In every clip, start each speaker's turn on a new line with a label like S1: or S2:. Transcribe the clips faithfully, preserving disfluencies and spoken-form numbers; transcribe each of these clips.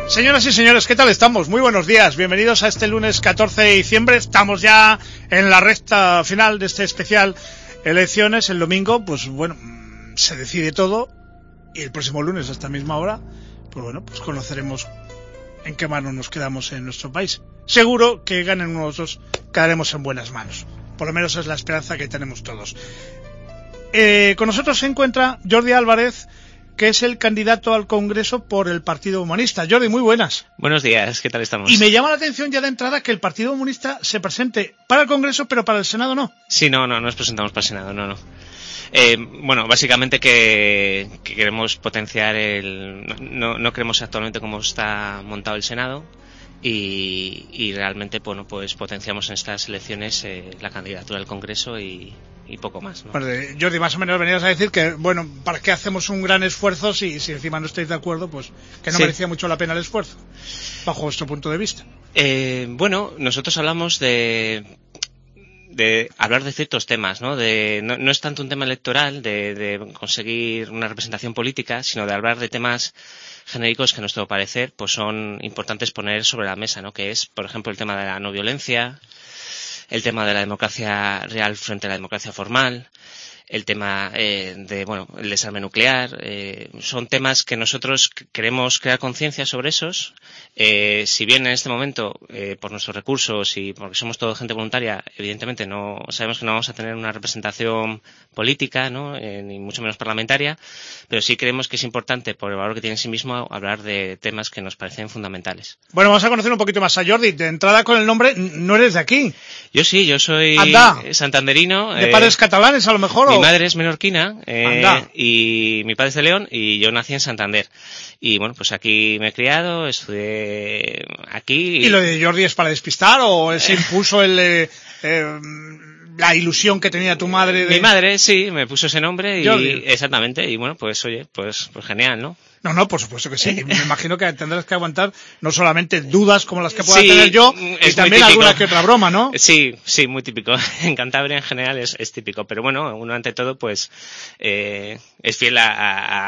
S1: Señoras y señores, ¿qué tal estamos? Muy buenos días, bienvenidos a este lunes catorce de diciembre. Estamos ya en la recta final de este especial elecciones. El domingo, pues bueno, se decide todo y el próximo lunes a esta misma hora, pues bueno, pues conoceremos en qué mano nos quedamos en nuestro país. Seguro que ganen uno de los dos, quedaremos en buenas manos. Por lo menos es la esperanza que tenemos todos. Eh, con nosotros se encuentra Jordi Álvarez, que es el candidato al Congreso por el Partido Humanista. Jordi, muy buenas.
S2: Buenos días, ¿qué tal estamos?
S1: Y me llama la atención ya de entrada que el Partido Humanista se presente para el Congreso, pero para el Senado no.
S2: Sí, no, no, no nos presentamos para el Senado, no, no. Eh, bueno, básicamente que, que queremos potenciar el... No, no creemos actualmente cómo está montado el Senado y, y realmente, bueno, pues potenciamos en estas elecciones eh, la candidatura al Congreso y... y poco más, ¿no?
S1: Bueno, Jordi, más o menos venías a decir que, bueno, ¿para qué hacemos un gran esfuerzo si, si encima no estáis de acuerdo? Pues que no sí. merecía mucho la pena el esfuerzo, bajo vuestro punto de vista.
S2: Eh, bueno, nosotros hablamos de de hablar de ciertos temas, ¿no? De no, no es tanto un tema electoral, de, de conseguir una representación política, sino de hablar de temas genéricos que a nuestro parecer pues son importantes poner sobre la mesa, ¿no? Que es, por ejemplo, el tema de la no violencia, el tema de la democracia real frente a la democracia formal, el tema eh, de, bueno, el desarme nuclear, eh, son temas que nosotros queremos crear conciencia sobre esos. Eh, si bien en este momento, eh, por nuestros recursos y porque somos toda gente voluntaria, evidentemente no sabemos que no vamos a tener una representación política, ¿no? Eh, ni mucho menos parlamentaria, pero sí creemos que es importante, por el valor que tiene en sí mismo, hablar de temas que nos parecen fundamentales.
S1: Bueno, vamos a conocer un poquito más a Jordi. De entrada con el nombre, no eres de aquí.
S2: Yo sí, yo soy
S1: Anda.
S2: santanderino.
S1: ¿De padres eh, catalanes a lo mejor?
S2: Mi madre es menorquina eh, y mi padre es de León y yo nací en Santander. Y bueno, pues aquí me he criado, estudié aquí.
S1: ¿Y, ¿Y lo de Jordi es para despistar o se impuso el... Eh, eh, la ilusión que tenía tu madre de...
S2: Mi madre, sí, me puso ese nombre y Jordi. Exactamente, y bueno, pues oye, pues, pues genial, ¿no?
S1: No, no, por supuesto que sí. Me imagino que tendrás que aguantar no solamente dudas como las que pueda sí, tener yo, y también alguna que otra broma, ¿no?
S2: Sí, sí, muy típico. En Cantabria en general es, es típico, pero bueno, uno ante todo pues eh, es fiel a,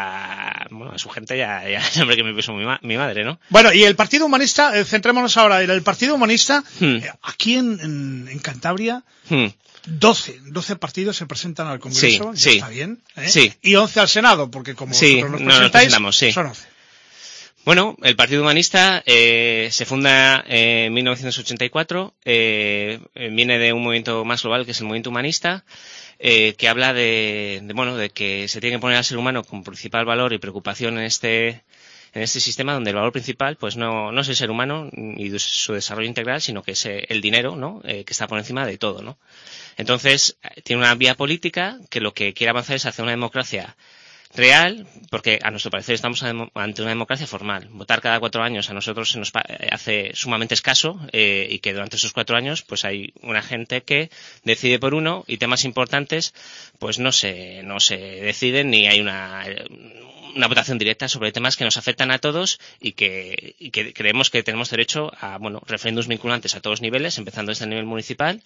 S2: a, a, bueno, a su gente y al nombre que me puso mi, ma mi madre, ¿no?
S1: Bueno, y el Partido Humanista, eh, centrémonos ahora en el Partido Humanista, hmm. eh, aquí en, en, en Cantabria... Hmm. doce, doce partidos se presentan al Congreso,
S2: sí, sí.
S1: está bien, ¿eh?
S2: Sí.
S1: Y once al Senado, porque como
S2: sí,
S1: nos
S2: no nos presentamos, sí.
S1: son once.
S2: Bueno, el Partido Humanista eh, se funda en mil novecientos ochenta y cuatro, eh, viene de un movimiento más global que es el movimiento humanista, eh, que habla de, de, bueno, de que se tiene que poner al ser humano como principal valor y preocupación en este en este sistema donde el valor principal pues no, no es el ser humano y su desarrollo integral, sino que es el dinero, ¿no? Eh, que está por encima de todo, ¿no? Entonces, tiene una vía política que lo que quiere avanzar es hacia una democracia real, porque a nuestro parecer estamos ante una democracia formal. Votar cada cuatro años a nosotros se nos hace sumamente escaso eh, y que durante esos cuatro años pues hay una gente que decide por uno y temas importantes pues no se, no se deciden ni hay una... una votación directa sobre temas que nos afectan a todos y que, y que creemos que tenemos derecho a, bueno, referéndums vinculantes a todos los niveles, empezando desde el nivel municipal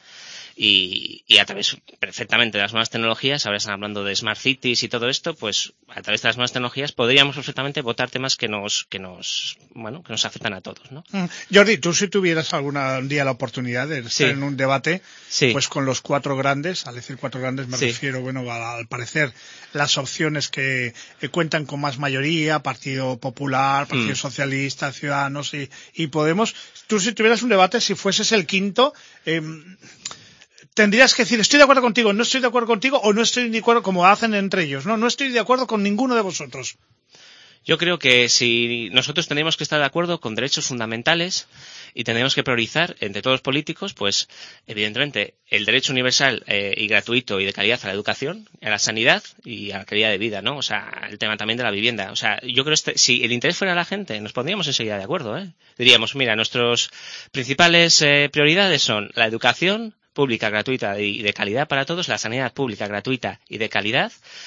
S2: y, y a través perfectamente de las nuevas tecnologías, ahora están hablando de Smart Cities y todo esto, pues a través de las nuevas tecnologías podríamos perfectamente votar temas que nos, que nos, bueno, que nos afectan a todos, ¿no?
S1: Mm. Jordi, tú si tuvieras algún día la oportunidad de estar sí. en un debate, sí. pues con los cuatro grandes, al decir cuatro grandes me sí. refiero, bueno, al, al parecer las opciones que, que cuentan con más mayoría, Partido Popular, Partido mm. Socialista, Ciudadanos y, y Podemos, tú si tuvieras un debate, si fueses el quinto, eh, tendrías que decir, estoy de acuerdo contigo, no estoy de acuerdo contigo, o no estoy de acuerdo como hacen entre ellos, no, no estoy de acuerdo con ninguno de vosotros.
S2: Yo creo que si nosotros tendríamos que estar de acuerdo con derechos fundamentales y tendríamos que priorizar entre todos los políticos, pues evidentemente el derecho universal eh, y gratuito y de calidad a la educación, a la sanidad y a la calidad de vida, ¿no? O sea, el tema también de la vivienda. O sea, yo creo que este, si el interés fuera la gente, nos pondríamos enseguida de acuerdo, ¿eh? Diríamos, mira, nuestras principales eh, prioridades son la educación pública, gratuita y de calidad para todos, la sanidad pública, gratuita y de calidad.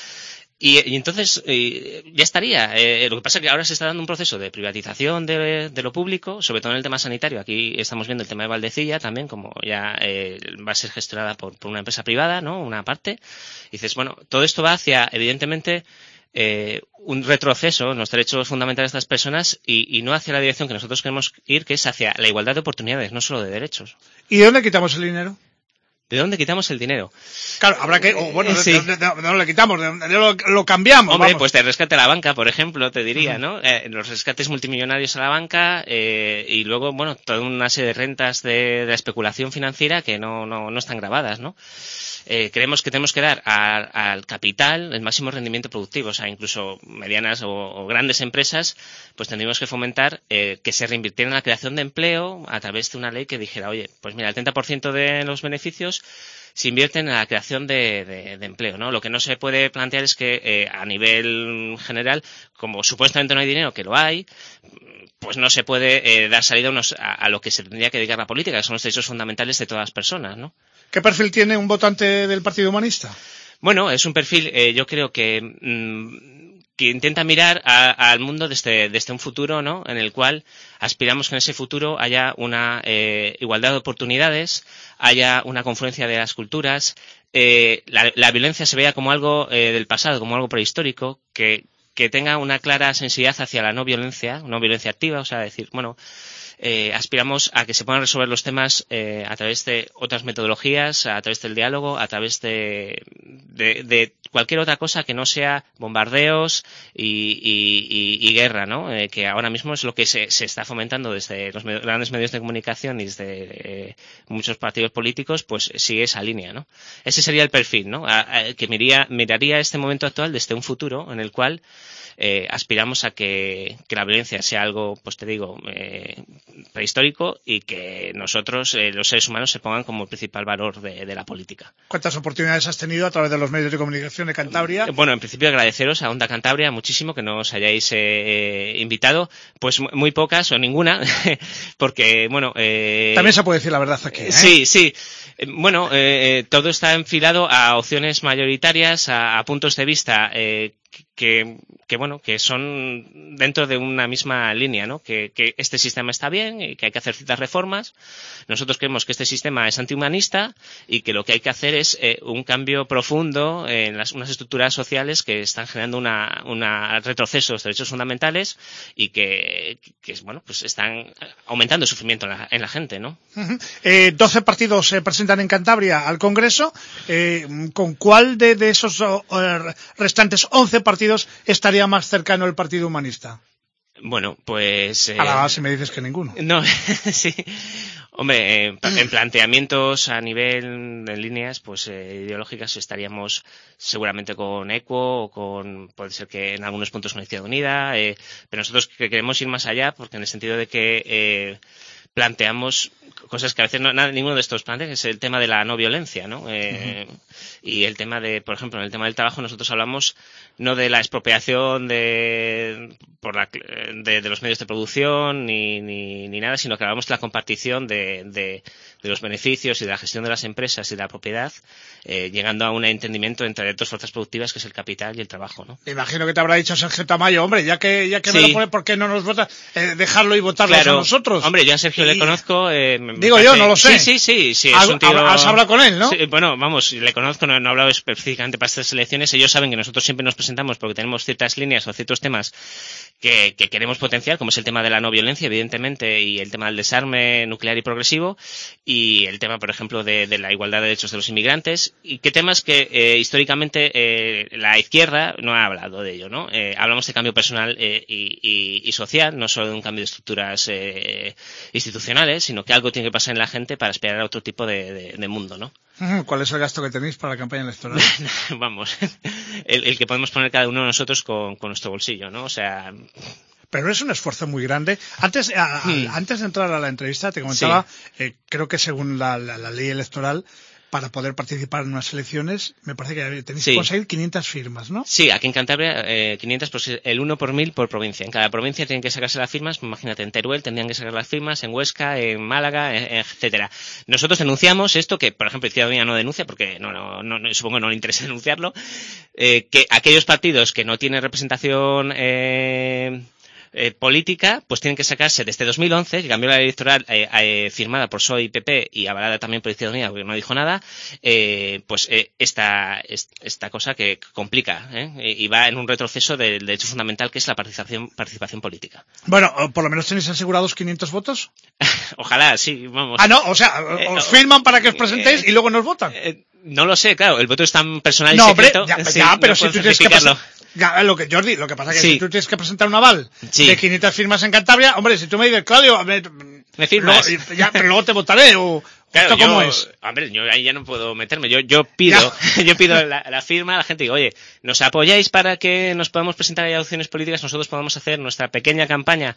S2: Y, y entonces eh, ya estaría. Eh, lo que pasa es que ahora se está dando un proceso de privatización de, de lo público, sobre todo en el tema sanitario. Aquí estamos viendo el tema de Valdecilla también, como ya eh, va a ser gestionada por, por una empresa privada, ¿no? Una parte. Y dices, bueno, todo esto va hacia, evidentemente, eh, un retroceso en los derechos fundamentales de estas personas y, y no hacia la dirección que nosotros queremos ir, que es hacia la igualdad de oportunidades, no solo de derechos.
S1: ¿Y de dónde quitamos el dinero?
S2: ¿De dónde quitamos el dinero?
S1: Claro, habrá que... Oh, bueno,
S2: sí.
S1: de, de, de, de dónde le quitamos, de dónde lo, lo cambiamos.
S2: Hombre,
S1: vamos.
S2: pues de rescate a la banca, por ejemplo, te diría,
S1: Uh-huh.
S2: ¿no? Eh, los rescates multimillonarios a la banca eh, y luego, bueno, toda una serie de rentas de, de la especulación financiera que no, no, no están grabadas, ¿no? Eh, creemos que tenemos que dar a, al capital el máximo rendimiento productivo, o sea, incluso medianas o, o grandes empresas, pues tendríamos que fomentar eh, que se reinvirtiera en la creación de empleo a través de una ley que dijera, oye, pues mira, el treinta por ciento de los beneficios se invierten en la creación de, de, de empleo, ¿no? Lo que no se puede plantear es que eh, a nivel general, como supuestamente no hay dinero, que lo hay, pues no se puede eh, dar salida a, unos, a, a lo que se tendría que dedicar la política, que son los derechos fundamentales de todas las personas, ¿no?
S1: ¿Qué perfil tiene un votante del Partido Humanista?
S2: Bueno, es un perfil, eh, yo creo que, mmm, que intenta mirar a, al mundo desde, desde un futuro, ¿no? En el cual aspiramos que en ese futuro haya una eh, igualdad de oportunidades, haya una confluencia de las culturas, eh, la, la violencia se vea como algo eh, del pasado, como algo prehistórico, que, que tenga una clara sensibilidad hacia la no violencia, no violencia activa, o sea, decir, bueno, Eh, aspiramos a que se puedan resolver los temas eh, a través de otras metodologías, a través del diálogo, a través de, de, de cualquier otra cosa que no sea bombardeos y, y, y, y guerra, ¿no? Eh, que ahora mismo es lo que se, se está fomentando desde los med- grandes medios de comunicación y desde eh, muchos partidos políticos, pues sigue esa línea, ¿no? Ese sería el perfil, ¿no? A, a, que miraría, miraría este momento actual desde un futuro en el cual Eh, aspiramos a que, que la violencia sea algo, pues te digo, eh, prehistórico y que nosotros, eh, los seres humanos, se pongan como el principal valor de, de la política.
S1: ¿Cuántas oportunidades has tenido a través de los medios de comunicación de Cantabria?
S2: Bueno, en principio agradeceros a Onda Cantabria muchísimo que nos hayáis eh, invitado, pues muy pocas o ninguna, porque, bueno... Eh,
S1: También se puede decir la verdad aquí, ¿eh?
S2: Sí, sí. Bueno, eh, todo está enfilado a opciones mayoritarias, a, a puntos de vista eh, que, que, bueno, que son dentro de una misma línea, ¿no? Que, que este sistema está bien y que hay que hacer ciertas reformas. Nosotros creemos que este sistema es antihumanista y que lo que hay que hacer es eh, un cambio profundo en las, unas estructuras sociales que están generando una, una retroceso de los derechos fundamentales y que, que, bueno, pues están aumentando el sufrimiento en la, en la gente, ¿no?
S1: Uh-huh. Eh, doce partidos se presentan en Cantabria al Congreso. Eh, ¿Con cuál de, de esos uh, restantes once partidos estaría más cercano el Partido Humanista?
S2: Bueno, pues... Eh,
S1: a la base me dices que ninguno.
S2: No, sí. Hombre, eh, en planteamientos a nivel de líneas pues eh, ideológicas estaríamos seguramente con ECUO o con, puede ser que en algunos puntos con Izquierda Unida, eh, pero nosotros que queremos ir más allá porque en el sentido de que eh, planteamos cosas que a veces no, nada, ninguno de estos plantea, que es el tema de la no violencia, ¿no? Eh, uh-huh. Y el tema de, por ejemplo, en el tema del trabajo nosotros hablamos no de la expropiación de por la, de, de los medios de producción ni, ni, ni nada, sino que hablamos de la compartición de, de, de los beneficios y de la gestión de las empresas y de la propiedad, eh, llegando a un entendimiento entre dos fuerzas productivas que es el capital y el trabajo, ¿no?
S1: Me imagino que te habrá dicho Sergio Tamayo, hombre, ya que ya que
S2: sí.
S1: me lo pone, ¿por qué no nos vota? Eh, dejarlo y votarlos
S2: claro.
S1: a nosotros.
S2: Hombre, yo a Sergio y... le conozco. Eh,
S1: Digo yo, no lo sé.
S2: Sí, sí, sí. sí
S1: ¿Has,
S2: es un tío...
S1: ¿Has hablado con él, no?
S2: Sí, bueno, vamos, le conozco, no, no he hablado específicamente para estas elecciones. Ellos saben que nosotros siempre nos presentamos porque tenemos ciertas líneas o ciertos temas que, que queremos potenciar, como es el tema de la no violencia, evidentemente, y el tema del desarme nuclear y progresivo, y el tema, por ejemplo, de, de la igualdad de derechos de los inmigrantes, y qué temas que eh, históricamente eh, la izquierda no ha hablado de ello, ¿no? Eh, hablamos de cambio personal eh, y, y, y social, no solo de un cambio de estructuras eh, institucionales, sino que algo tiene que pasar en la gente para aspirar a otro tipo de, de, de mundo, ¿no?
S1: ¿Cuál es el gasto que tenéis para la campaña electoral?
S2: Vamos, el, el que podemos poner cada uno de nosotros con, con nuestro bolsillo, ¿no? O sea...
S1: Pero es un esfuerzo muy grande. Antes, a, a, hmm. antes de entrar a la entrevista, te comentaba, sí. eh, creo que según la, la, la ley electoral, para poder participar en unas elecciones, me parece que tenéis sí. que conseguir quinientas firmas, ¿no?
S2: Sí, aquí en Cantabria, eh, quinientas, pues el uno por mil por provincia. En cada provincia tienen que sacarse las firmas, imagínate, en Teruel tendrían que sacar las firmas, en Huesca, en Málaga, etcétera. Nosotros denunciamos esto, que por ejemplo Izquierda Unida no denuncia, porque no, no, no, supongo que no le interesa denunciarlo, eh, que aquellos partidos que no tienen representación, eh, eh, política, pues tienen que sacarse desde dos mil once, que cambió la ley electoral eh, eh, firmada por P S O E y P P y avalada también por Izquierda Unida, porque no dijo nada, eh, pues eh, esta, esta cosa que complica ¿eh? y va en un retroceso del derecho fundamental que es la participación, participación política.
S1: Bueno, por lo menos tenéis asegurados quinientos votos.
S2: Ojalá, sí, vamos.
S1: Ah, no, o sea, os
S2: eh,
S1: firman para que os presentéis eh, y luego nos votan.
S2: Eh, no lo sé, claro, el voto es tan personal y
S1: no,
S2: secreto.
S1: Hombre, ya,
S2: sí,
S1: ya, pero
S2: no
S1: si tú tienes que presentar, ya, lo que Jordi, lo que pasa es que
S2: sí.
S1: si tú tienes que presentar un aval sí. de quinientas firmas en Cantabria, hombre, si tú me dices, Claudio, me,
S2: me firmas,
S1: luego, ya, pero luego te votaré o
S2: claro,
S1: ¿esto cómo
S2: yo,
S1: es?
S2: Hombre, yo ahí ya no puedo meterme. Yo, yo pido, yo pido la, la firma a la gente y digo, oye, ¿nos apoyáis para que nos podamos presentar a opciones políticas? Nosotros podamos hacer nuestra pequeña campaña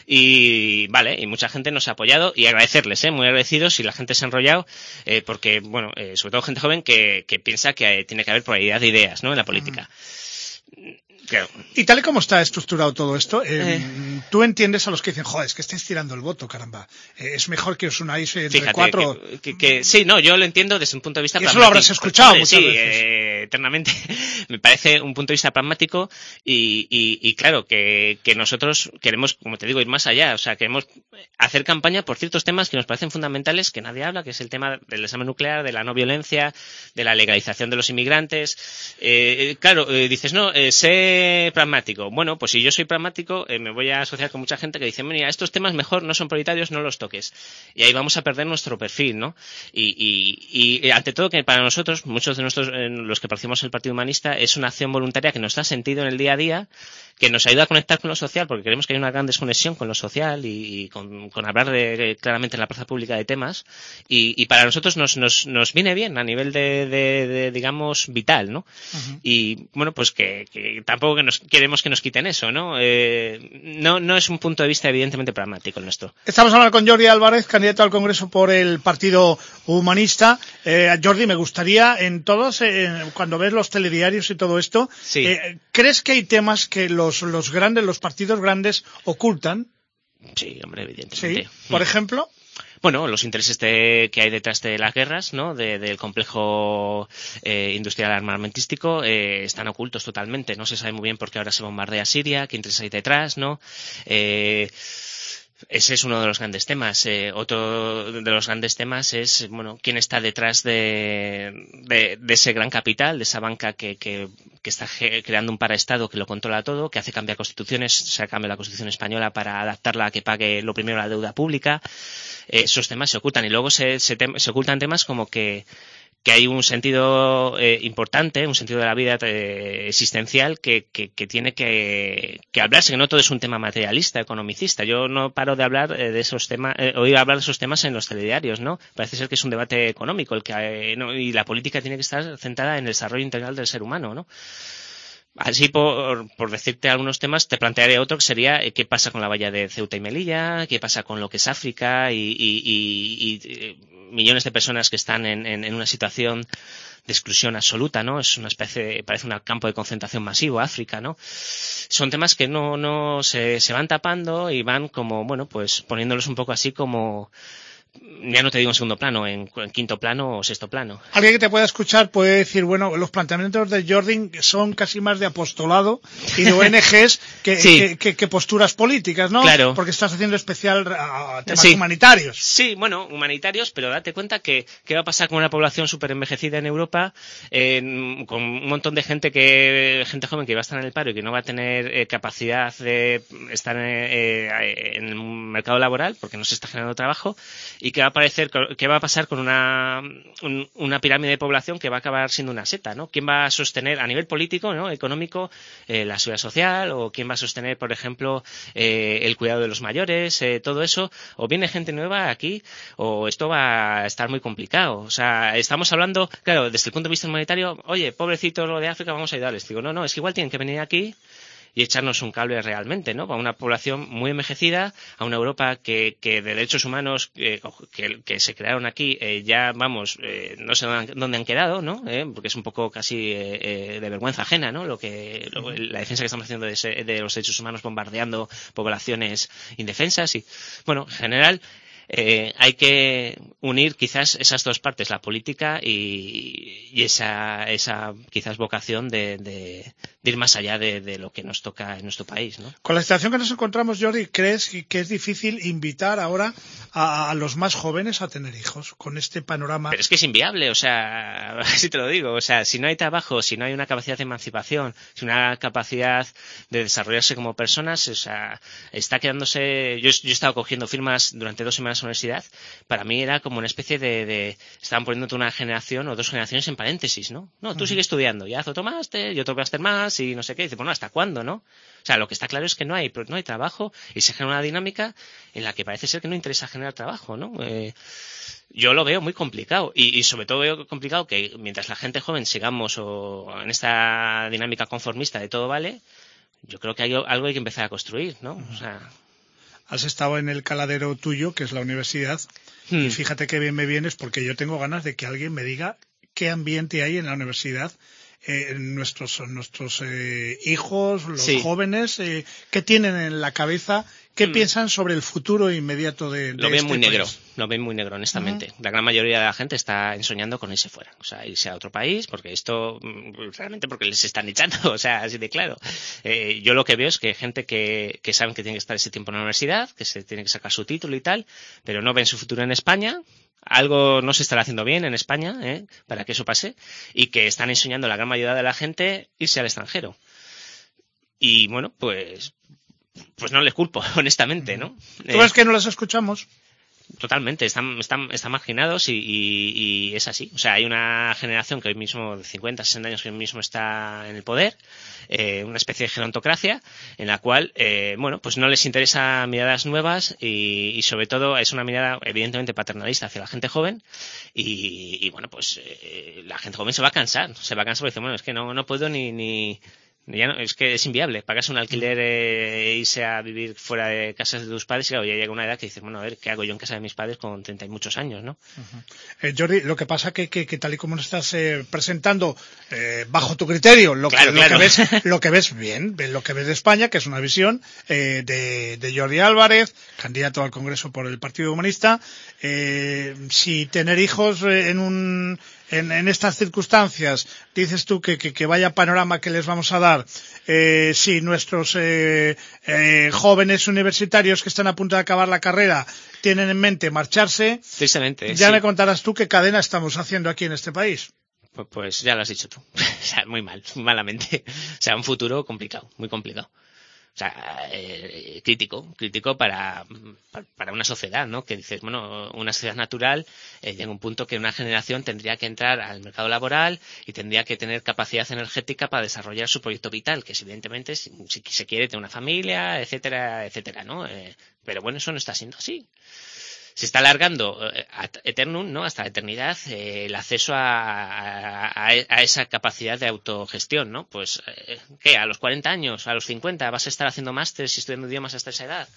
S2: y, vale, y mucha gente nos ha apoyado y agradecerles, eh, muy agradecidos y la gente se ha enrollado, eh, porque, bueno, eh, sobre todo gente joven que, que piensa que eh, tiene que haber pluralidad de ideas, ¿no? En la política. Uh-huh. Claro.
S1: Y tal y como está estructurado todo esto, eh, eh. tú entiendes a los que dicen, joder, es que estáis tirando el voto, caramba. Eh, es mejor que os unáis entre
S2: Fíjate,
S1: cuatro.
S2: Que, que, que, sí, no, yo lo entiendo desde un punto de vista
S1: y
S2: pragmático.
S1: Eso lo habrás escuchado
S2: Hombre,
S1: muchas
S2: sí,
S1: veces.
S2: Eh, eternamente. Me parece un punto de vista pragmático y, y, y claro, que, que nosotros queremos, como te digo, ir más allá. O sea, queremos hacer campaña por ciertos temas que nos parecen fundamentales, que nadie habla, que es el tema del desarme nuclear, de la no violencia, de la legalización de los inmigrantes. Eh, claro, eh, dices, no, eh, sé pragmático. Bueno, pues si yo soy pragmático, eh, me voy a asociar con mucha gente que dice, mira, estos temas mejor no son prioritarios, no los toques. Y ahí vamos a perder nuestro perfil, ¿no? Y, y, y ante todo que para nosotros, muchos de nosotros, eh, los que participamos en el Partido Humanista, es una acción voluntaria que nos da sentido en el día a día, que nos ayuda a conectar con lo social, porque creemos que hay una gran desconexión con lo social y, y con, con hablar de, claramente en la plaza pública de temas. Y, y para nosotros nos, nos, nos viene bien a nivel de, de, de digamos, vital, ¿no? Uh-huh. Y bueno, pues que, que tampoco que nos, queremos que nos quiten eso, ¿no? Eh, no, no es un punto de vista evidentemente pragmático el nuestro.
S1: Estamos hablando con Jordi Álvarez, candidato al Congreso por el Partido Humanista. Eh, Jordi, me gustaría, en todos, eh, cuando ves los telediarios y todo esto,
S2: sí.
S1: eh, ¿crees que hay temas que los, los grandes, los partidos grandes ocultan?
S2: Sí, hombre, evidentemente.
S1: Sí. Por ejemplo.
S2: Bueno, los intereses de, que hay detrás de las guerras, ¿no? De, del complejo eh, industrial armamentístico eh, están ocultos totalmente. No se sabe muy bien por qué ahora se bombardea Siria, qué intereses hay detrás, ¿no? Eh, Ese es uno de los grandes temas. Eh, otro de los grandes temas es, bueno, quién está detrás de, de, de ese gran capital, de esa banca que, que, que está creando un paraestado que lo controla todo, que hace cambiar constituciones, se cambia la Constitución española para adaptarla a que pague lo primero la deuda pública. Eh, esos temas se ocultan y luego se, se, te, se ocultan temas como que que hay un sentido eh, importante, un sentido de la vida eh, existencial que, que, que tiene que, que hablarse, que no todo es un tema materialista, economicista. Yo no paro de hablar eh, de esos temas, eh, oír hablar de esos temas en los telediarios, ¿no? Parece ser que es un debate económico el que eh, no, y la política tiene que estar centrada en el desarrollo integral del ser humano, ¿no? Así, por, por decirte algunos temas, te plantearé otro que sería eh, qué pasa con la valla de Ceuta y Melilla, qué pasa con lo que es África y, y, y, y millones de personas que están en, en, en una situación de exclusión absoluta, ¿no? Es una especie de, parece un campo de concentración masivo, África, ¿no? Son temas que no, no se, se van tapando y van como, bueno, pues poniéndolos un poco así como, ya no te digo en segundo plano, en, en quinto plano o sexto plano.
S1: Alguien que te pueda escuchar puede decir, bueno, los planteamientos de Jordi son casi más de apostolado y de O N Ges que, sí. que, que, que posturas políticas, ¿no?
S2: Claro.
S1: Porque estás haciendo especial uh, temas
S2: sí.
S1: humanitarios.
S2: Sí, bueno, humanitarios, pero date cuenta que qué va a pasar con una población súper envejecida en Europa, eh, con un montón de gente que gente joven que va a estar en el paro y que no va a tener eh, capacidad de estar eh, eh, en el mercado laboral porque no se está generando trabajo. Y qué va a parecer, qué va a pasar con una, un, una pirámide de población que va a acabar siendo una seta, ¿no? ¿Quién va a sostener a nivel político, ¿no? Económico, eh, la seguridad social? ¿O quién va a sostener, por ejemplo, eh, el cuidado de los mayores? Eh, todo eso. ¿O viene gente nueva aquí? ¿O esto va a estar muy complicado? O sea, estamos hablando, claro, desde el punto de vista humanitario, oye, pobrecito lo de África, vamos a ayudarles. Digo, no, no, es que igual tienen que venir aquí y echarnos un cable realmente, ¿no? A una población muy envejecida, a una Europa que, que de derechos humanos eh, que, que se crearon aquí, eh, ya, vamos, eh, no sé dónde han, dónde han quedado, ¿no? Eh, porque es un poco casi eh, eh, de vergüenza ajena, ¿no? Lo que, lo, la defensa que estamos haciendo de, ese, de los derechos humanos bombardeando poblaciones indefensas y, bueno, en general, eh, hay que unir quizás esas dos partes, la política y, y esa, esa quizás vocación de, de, de ir más allá de, de lo que nos toca en nuestro país, ¿no?
S1: Con la situación que nos encontramos, Jordi, ¿crees que es difícil invitar ahora a, a los más jóvenes a tener hijos con este panorama?
S2: Pero es que es inviable, o sea, así te lo digo, o sea, si no hay trabajo, si no hay una capacidad de emancipación, si una capacidad de desarrollarse como personas, o sea, está quedándose. Yo, yo he estado cogiendo firmas durante dos semanas en la universidad. Para mí era como una especie de, de estaban poniéndote una generación o dos generaciones en paréntesis, ¿no? No, tú uh-huh. sigues estudiando, ya haz otro máster y otro máster más y no sé qué. Y dice, bueno, ¿hasta cuándo, no? O sea, lo que está claro es que no hay, no hay trabajo y se genera una dinámica en la que parece ser que no interesa generar trabajo, ¿no? Eh, yo lo veo muy complicado y, y sobre todo veo complicado que mientras la gente joven sigamos o en esta dinámica conformista de todo vale, yo creo que hay algo hay que empezar a construir, ¿no? O sea,
S1: has estado en el caladero tuyo, que es la universidad, hmm. y fíjate qué bien me vienes porque yo tengo ganas de que alguien me diga qué ambiente hay en la universidad. Eh, nuestros nuestros eh, hijos, los sí. jóvenes, eh, ¿qué tienen en la cabeza? ¿Qué mm. piensan sobre el futuro inmediato de, de
S2: Lo ven
S1: este
S2: muy
S1: país?
S2: negro, lo ven muy negro, honestamente. Uh-huh. La gran mayoría de la gente está ensoñando con irse fuera, o sea, irse a otro país, porque esto, realmente porque les están echando, o sea, así de claro. Eh, yo lo que veo es que hay gente que, que saben que tiene que estar ese tiempo en la universidad, que se tiene que sacar su título y tal, pero no ven su futuro en España. Algo no se estará haciendo bien en España, ¿eh? Para que eso pase, y que están enseñando a la gran mayoría de la gente irse al extranjero. Y bueno, pues pues no les culpo, honestamente, ¿no?
S1: ¿Tú ves eh, que no las escuchamos?
S2: Totalmente, están, están, están marginados y, y, y es así. O sea, hay una generación que hoy mismo, de cincuenta, sesenta años, que hoy mismo está en el poder, eh, una especie de gerontocracia, en la cual, eh, bueno, pues no les interesa miradas nuevas y, y sobre todo es una mirada evidentemente paternalista hacia la gente joven y, y bueno, pues eh, la gente joven se va a cansar, se va a cansar porque dice, bueno, es que no, no puedo ni... ni Ya no, es que es inviable, pagas un alquiler e eh, irse a vivir fuera de casas de tus padres y claro, ya llega una edad que dices, bueno, a ver, ¿qué hago yo en casa de mis padres con treinta y muchos años, no?
S1: Uh-huh. Eh, Jordi, lo que pasa que, que, que tal y como nos estás eh, presentando, eh, bajo tu criterio, lo,
S2: claro,
S1: que,
S2: claro.
S1: lo que ves, lo que ves bien, lo que ves de España, que es una visión eh, de, de Jordi Álvarez, candidato al Congreso por el Partido Humanista, eh, si tener hijos en un En, en estas circunstancias, dices tú que, que, que vaya panorama que les vamos a dar, eh, si nuestros eh, eh, jóvenes universitarios que están a punto de acabar la carrera tienen en mente marcharse,
S2: Precisamente,
S1: ya
S2: sí.
S1: me contarás tú qué cadena estamos haciendo aquí en este país.
S2: Pues, pues ya lo has dicho tú. O sea, muy mal, muy malamente. O sea, un futuro complicado, muy complicado. O sea, eh, crítico, crítico para, para una sociedad, ¿no? Que dices, bueno, una sociedad natural eh, llega un punto que una generación tendría que entrar al mercado laboral y tendría que tener capacidad energética para desarrollar su proyecto vital, que es evidentemente si, si se quiere tener una familia, etcétera, etcétera, ¿no? Eh, pero bueno, eso no está siendo así. Se está alargando eh, ad eternum, ¿no? Hasta la eternidad, eh, el acceso a, a, a esa capacidad de autogestión, ¿no? Pues, eh, ¿qué? A los cuarenta años, a los cincuenta, ¿vas a estar haciendo másteres y estudiando idiomas hasta esa edad?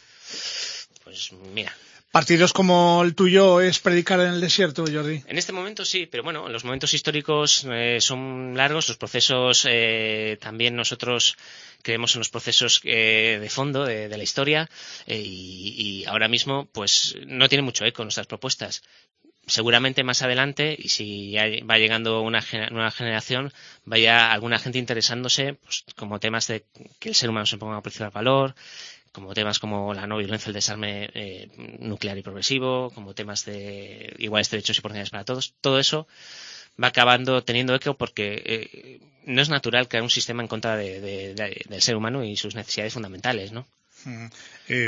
S2: Pues, mira.
S1: Partidos como el tuyo es predicar en el desierto, Jordi.
S2: En este momento sí, pero bueno, los momentos históricos eh, son largos, los procesos eh, también nosotros creemos en los procesos eh, de fondo de, de la historia eh, y, y ahora mismo pues no tiene mucho eco nuestras propuestas. Seguramente más adelante, y si ya va llegando una nueva generación, vaya alguna gente interesándose pues, como temas de que el ser humano se ponga a apreciar valor, como temas como la no violencia, el desarme eh, nuclear y progresivo, como temas de iguales derechos y oportunidades para todos. Todo eso va acabando teniendo eco porque eh, no es natural crear un sistema en contra de, de, de, del ser humano y sus necesidades fundamentales, ¿no?
S1: Mm, eh,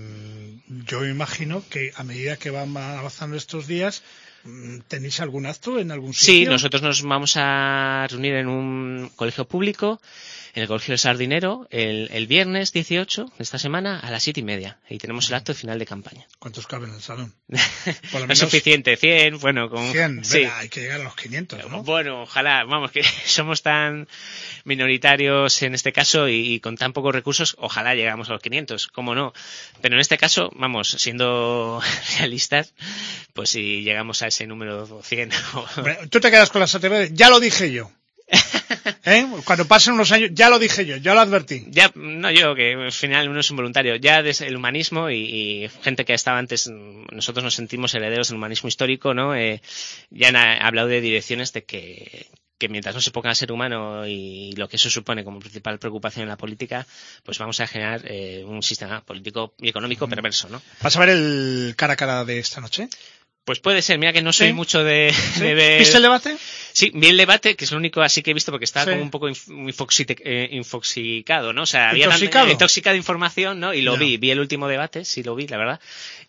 S1: yo imagino que a medida que van avanzando estos días, ¿tenéis algún acto en algún sitio?
S2: Sí, nosotros nos vamos a reunir en un colegio público, en el Colegio del Sardinero, el, el viernes dieciocho de esta semana a las siete y media. Y tenemos el acto final de campaña.
S1: ¿Cuántos caben en el salón?
S2: Por lo menos... No es suficiente, cien, bueno, con...
S1: cien,
S2: sí.
S1: Vera, hay que llegar a los quinientos, ¿no?
S2: Bueno, ojalá, vamos, que somos tan minoritarios en este caso y, y con tan pocos recursos, ojalá llegamos a los quinientos, cómo no. Pero en este caso, vamos, siendo realistas, pues si llegamos a ese número cien...
S1: Tú te quedas con la satisfacción, ya lo dije yo. ¿Eh? Cuando pasen unos años, ya lo dije yo, ya lo advertí.
S2: Ya, no yo, que al final uno es un voluntario. Ya desde el humanismo y, y gente que estaba antes, nosotros nos sentimos herederos del humanismo histórico, ¿no? Eh, ya han hablado de direcciones de que, que mientras no se ponga al ser humano y lo que eso supone como principal preocupación en la política, pues vamos a generar eh, un sistema político y económico perverso, ¿no?
S1: ¿Vas a ver el cara a cara de esta noche?
S2: Pues puede ser, mira que no soy
S1: ¿Sí?
S2: mucho de,
S1: ¿Sí?
S2: de ver...
S1: ¿Viste el debate?
S2: Sí, vi el debate, que es lo único así que he visto porque estaba
S1: Sí.
S2: como un poco inf infoxite eh, infoxicado, ¿no? O sea, había
S1: ¿Intoxicado?
S2: tan, intoxicado de información, ¿no? Y lo
S1: Ya.
S2: vi, vi el último debate, sí lo vi, la verdad.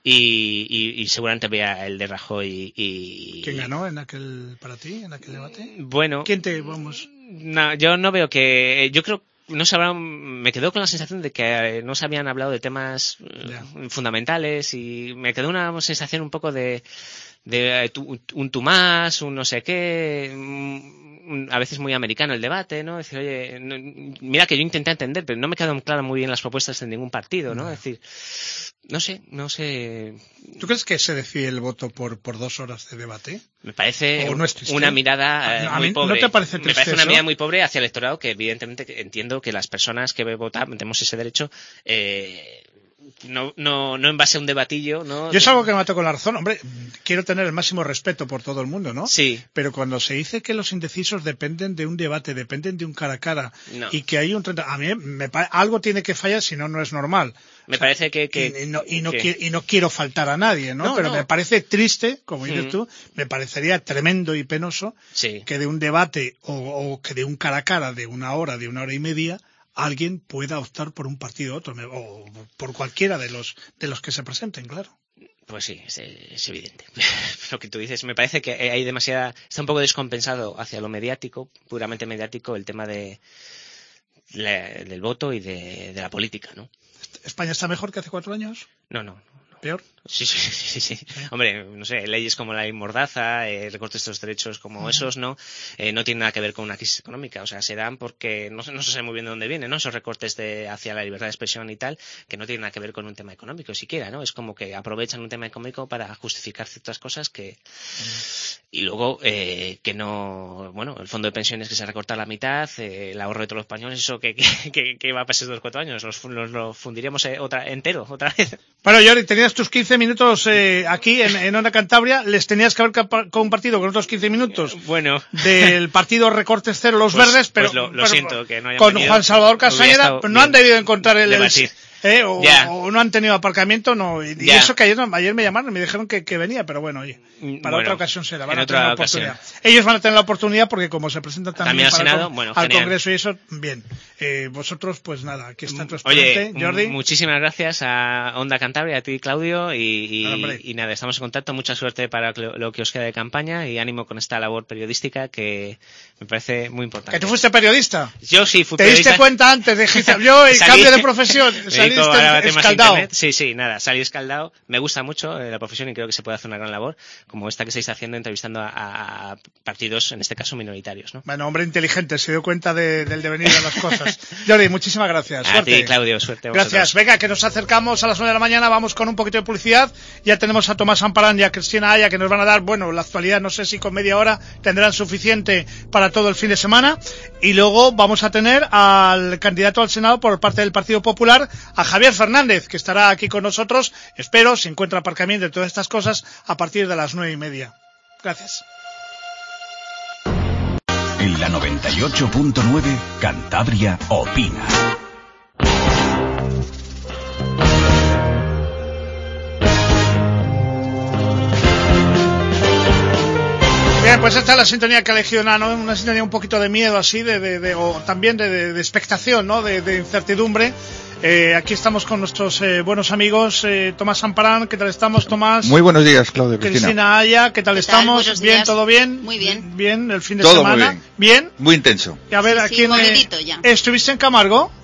S2: Y, y, y seguramente vea el de Rajoy y...
S1: ¿Quién ganó en aquel, para ti, en aquel debate?
S2: Bueno...
S1: ¿Quién te, vamos?
S2: No, yo no veo que... Yo creo no se habrá, me quedó con la sensación de que no se habían hablado de temas
S1: Ya.
S2: fundamentales y me quedó una sensación un poco de... de tu, un tú más, un no sé qué, un, a veces muy americano el debate, ¿no? Es decir, oye, no, mira que yo intenté entender, pero no me quedaron claras muy bien las propuestas de ningún partido, ¿no?
S1: No.
S2: Es decir, no sé, no sé.
S1: ¿Tú crees que se decide el voto por, por dos horas de debate?
S2: Me parece
S1: ¿O no es triste?
S2: una mirada eh,
S1: A
S2: muy
S1: mí,
S2: pobre.
S1: ¿no te parece
S2: Me
S1: triste
S2: parece una
S1: eso?
S2: mirada muy pobre hacia el electorado que evidentemente entiendo que las personas que votan, tenemos ese derecho, eh, No, no, no en base a un debatillo, ¿no?
S1: Yo es algo que me mato con la razón. Hombre, quiero tener el máximo respeto por todo el mundo, ¿no?
S2: Sí.
S1: Pero cuando se dice que los indecisos dependen de un debate, dependen de un cara a cara,
S2: No.
S1: y que hay un... A mí me, algo tiene que fallar, si no, no es normal.
S2: Me
S1: o sea,
S2: parece que... que
S1: y, y, no, y, no
S2: que...
S1: quiero, y no quiero faltar a nadie, ¿no?
S2: No,
S1: Pero
S2: no.
S1: me parece triste, como dices
S2: Mm.
S1: tú, me parecería tremendo y penoso
S2: Sí.
S1: que de un debate o, o que de un cara a cara de una hora, de una hora y media, alguien pueda optar por un partido u otro, o por cualquiera de los de los que se presenten, claro.
S2: Pues sí, es, es evidente. Lo que tú dices, me parece que hay demasiada... Está un poco descompensado hacia lo mediático, puramente mediático, el tema de, de del voto y de, de la política, ¿no?
S1: ¿España está mejor que hace cuatro años?
S2: No, no.
S1: ¿Peor?
S2: Sí, sí, sí, sí, sí. Hombre, no sé, leyes como la ley Mordaza, eh, recortes de estos derechos como uh-huh. esos, ¿no? Eh, no tienen nada que ver con una crisis económica. O sea, se dan porque no, no se sabe muy bien de dónde vienen, ¿no? Esos recortes de, hacia la libertad de expresión y tal, que no tienen nada que ver con un tema económico siquiera, ¿no? Es como que aprovechan un tema económico para justificar ciertas cosas que... Uh-huh. Y luego, eh, que no... Bueno, el fondo de pensiones que se recorta a la mitad, eh, el ahorro de todos los españoles, eso que, que, que, que va a pasar estos cuatro años, los, los, los fundiríamos eh, otra, entero, otra vez.
S1: Bueno, Jordi, tenías tus quince minutos Eh, aquí en, en Onda Cantabria, les tenías que haber compartido con otros quince minutos
S2: bueno.
S1: del partido Recortes Cero Los
S2: pues,
S1: Verdes, pero,
S2: pues lo, lo
S1: pero
S2: siento, que no hayan
S1: con
S2: venido,
S1: Juan Salvador Castañeda no han debido encontrar el, el eh, o, o no han tenido aparcamiento, no, y, y eso que ayer, ayer me llamaron y me dijeron que, que venía, pero bueno, oye, para bueno, otra ocasión será, van a tener la oportunidad. Ocasión. Ellos van a tener la oportunidad porque como se presentan también,
S2: también al,
S1: para
S2: Senado,
S1: con,
S2: bueno,
S1: al
S2: genial.
S1: Congreso y eso, bien. Eh, vosotros, pues nada, aquí está tu exponente,
S2: Oye,
S1: Jordi.
S2: Muchísimas gracias a Onda Cantabria, a ti, Claudio, y, y,
S1: no,
S2: y nada, estamos en contacto. Mucha suerte para lo que os queda de campaña y ánimo con esta labor periodística que me parece muy importante.
S1: ¿Que tú fuiste periodista?
S2: Yo sí, fui
S1: ¿Te
S2: periodista.
S1: diste cuenta antes? Dijiste, yo el cambio de profesión, saliste escaldado.
S2: Sí, sí, nada, salí escaldado. Me gusta mucho eh, la profesión y creo que se puede hacer una gran labor, como esta que estáis haciendo, entrevistando a, a partidos, en este caso minoritarios, ¿no?
S1: Bueno, hombre inteligente, se dio cuenta de, del devenir de las cosas. Jordi, muchísimas gracias.
S2: A
S1: suerte.
S2: ti, Claudio, suerte. A
S1: gracias. Venga, que nos acercamos a las nueve de la mañana, vamos con un poquito de publicidad. Ya tenemos a Tomás Amparán y a Cristina Aya que nos van a dar, bueno, la actualidad, no sé si con media hora tendrán suficiente para todo el fin de semana. Y luego vamos a tener al candidato al Senado por parte del Partido Popular, a Javier Fernández, que estará aquí con nosotros, espero, si encuentra aparcamiento y todas estas cosas, a partir de las nueve y media. Gracias.
S3: En la noventa y ocho punto nueve, Cantabria opina.
S1: Bien, pues esta es la sintonía que ha elegido Nano, una sintonía un poquito de miedo así, de, de, de o también de, de, de expectación, ¿no? De, de incertidumbre. Eh, aquí estamos con nuestros eh, buenos amigos, eh, Tomás Amparán, ¿qué tal estamos, Tomás?
S4: Muy buenos días, Claudio, Cristina.
S1: Cristina Aya, ¿qué tal
S5: ¿Qué
S1: estamos?
S5: tal?
S1: ¿Bien,
S5: días.
S1: todo bien?
S5: Muy bien.
S1: Bien, el fin de
S4: todo
S1: semana.
S4: Muy bien.
S1: ¿Bien?
S4: Muy intenso.
S1: Y a ver,
S5: sí,
S1: ¿a
S5: sí,
S1: quién eh,
S5: ya.
S1: ¿Estuviste en Camargo?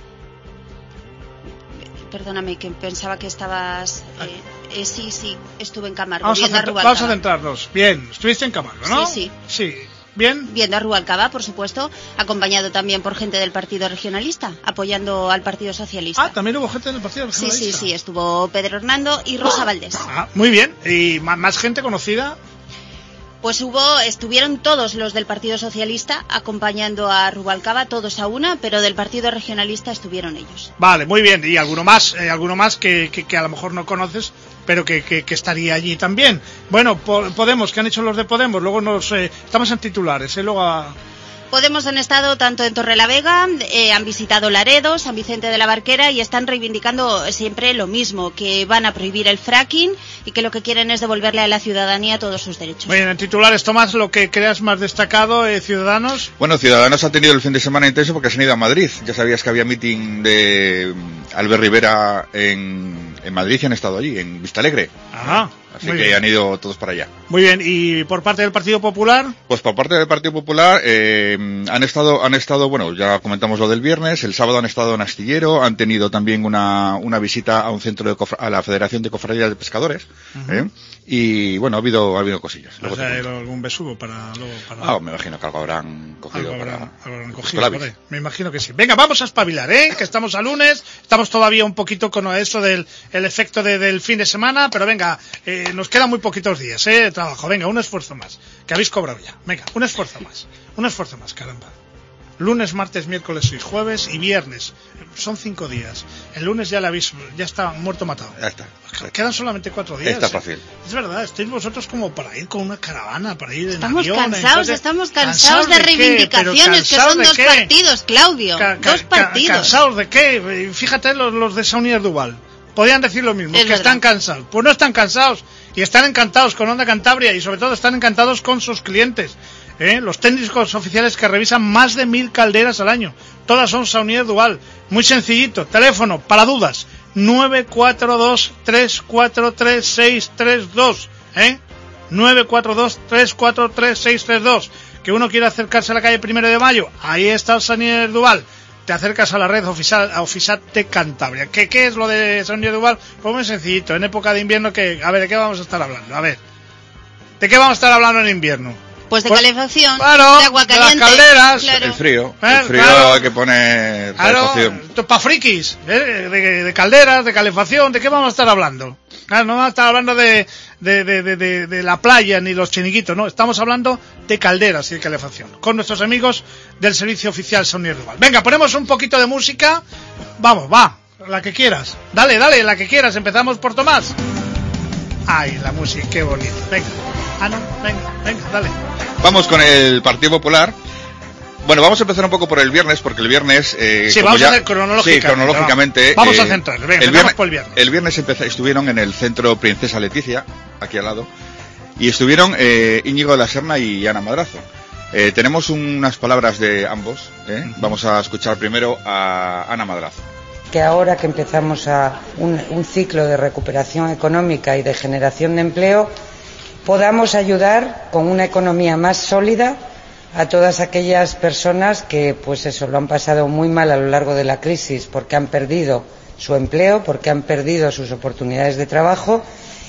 S5: Perdóname, que pensaba que estabas... Eh, eh, sí, sí, estuve en Camargo,
S1: vamos
S5: viendo
S1: a,
S5: a Rubalcaba.
S1: Vamos a centrarnos. Bien, estuviste en Camargo, ¿no?
S5: Sí,
S1: sí. Sí. ¿Bien?
S5: Viendo a Rubalcaba, por supuesto, acompañado también por gente del Partido Regionalista, apoyando al Partido Socialista.
S1: Ah, también hubo gente del Partido Regionalista.
S5: Sí, sí, sí, estuvo Pedro Hernando y Rosa Valdés.
S1: Ah, muy bien. ¿Y más gente conocida?
S5: Pues hubo, estuvieron todos los del Partido Socialista acompañando a Rubalcaba, todos a una, pero del Partido Regionalista estuvieron ellos.
S1: Vale, muy bien. Y alguno más, eh, alguno más que, que, que a lo mejor no conoces, pero que, que, que estaría allí también. Bueno, po Podemos, ¿qué han hecho los de Podemos? Luego nos eh, estamos en titulares, ¿eh? Luego a...
S5: Podemos han estado tanto en Torrelavega, eh, han visitado Laredo, San Vicente de la Barquera y están reivindicando siempre lo mismo, que van a prohibir el fracking y que lo que quieren es devolverle a la ciudadanía todos sus derechos.
S1: Bien, en titulares, Tomás, lo que creas más destacado, eh, Ciudadanos.
S4: Bueno, Ciudadanos ha tenido el fin de semana intenso porque se han ido a Madrid. Ya sabías que había meeting de Albert Rivera en, en Madrid y han estado allí, en Vistalegre.
S1: Ajá.
S4: Así que bien. Han ido todos para allá.
S1: Muy bien, ¿y por parte del Partido Popular?
S4: Pues por parte del Partido Popular eh, han estado, han estado, bueno, ya comentamos lo del viernes, el sábado han estado en Astillero, han tenido también una, una visita a un centro de a la Federación de Cofradías de Pescadores, uh-huh. ¿eh? Y bueno, ha habido, ha habido cosillas.
S1: O sea, algún besugo para luego para...
S4: Ah, me imagino que algo habrán cogido
S1: algo
S4: para...
S1: Habrán, habrán cogido, vale. Me imagino que sí. Venga, vamos a espabilar, ¿eh? Que estamos a lunes, estamos todavía un poquito con eso del el efecto de, del fin de semana, pero venga, eh, nos quedan muy poquitos días, ¿eh? De trabajo. Venga, un esfuerzo más, que habéis cobrado ya. Venga, un esfuerzo más, un esfuerzo más, caramba. Lunes, martes, miércoles y jueves y viernes. Son cinco días. El lunes ya la habéis, ya está muerto matado.
S4: Ya está.
S1: Quedan solamente cuatro días.
S4: Está fácil.
S1: Es verdad, estáis vosotros como para ir con una caravana, para ir en
S5: estamos
S1: avión.
S5: Cansados,
S1: entonces,
S5: estamos cansados de, de reivindicaciones, que son dos qué? partidos, Claudio. Ca ca dos partidos.
S1: ¿Cansados de qué? Fíjate los, los de Saunier Duval. Podrían decir lo mismo, es que verdad. Están cansados. Pues no están cansados. Y están encantados con Onda Cantabria y sobre todo están encantados con sus clientes. ¿Eh? Los técnicos oficiales que revisan más de mil calderas al año. Todas son Saunier Duval. Muy sencillito. Teléfono, para dudas, nueve cuatro dos, tres cuatro tres, seis tres dos. ¿Eh? nueve cuatro dos, tres cuatro tres, seis tres dos. Que uno quiere acercarse a la calle Primero de Mayo. Ahí está el Saunier Duval. Te acercas a la red oficial, a Ofisat de Cantabria. ¿Qué, ¿Qué es lo de Saunier Duval? Pues muy sencillito. En época de invierno, que, a ver, ¿de qué vamos a estar hablando? A ver. ¿De qué vamos a estar hablando en invierno?
S5: Pues de pues, calefacción,
S1: claro,
S5: de agua caliente.
S1: De las calderas.
S5: Claro.
S4: El frío.
S1: ¿Eh?
S4: El frío
S1: claro.
S4: Hay que poner calefacción.
S1: Claro, para frikis. ¿eh? De, de calderas, de calefacción. ¿De qué vamos a estar hablando? Claro, no vamos a estar hablando de, de, de, de, de, de la playa ni los chiniquitos, no. Estamos hablando de calderas y de calefacción. Con nuestros amigos del servicio oficial Saunier Duval. Venga, ponemos un poquito de música. Vamos, va. La que quieras. Dale, dale, la que quieras. Empezamos por Tomás. Ay, la música, qué bonito. Venga. Ah, no, venga, venga, dale.
S4: Vamos con el Partido Popular. Bueno, vamos a empezar un poco por el viernes, porque el viernes... Eh,
S1: sí,
S4: como
S1: vamos
S4: ya,
S1: a hacer cronológicamente.
S4: Sí, cronológicamente.
S1: Vamos
S4: eh,
S1: a centrarnos, venga,
S4: el viernes,
S1: por el viernes.
S4: El viernes empezó, estuvieron en el centro Princesa Leticia, aquí al lado, y estuvieron eh, Íñigo de la Serna y Ana Madrazo. Eh, tenemos unas palabras de ambos. ¿eh? Uh-huh. Vamos a escuchar primero a Ana Madrazo.
S6: Que ahora que empezamos a un, un ciclo de recuperación económica y de generación de empleo, podamos ayudar con una economía más sólida a todas aquellas personas que, pues eso, lo han pasado muy mal a lo largo de la crisis porque han perdido su empleo, porque han perdido sus oportunidades de trabajo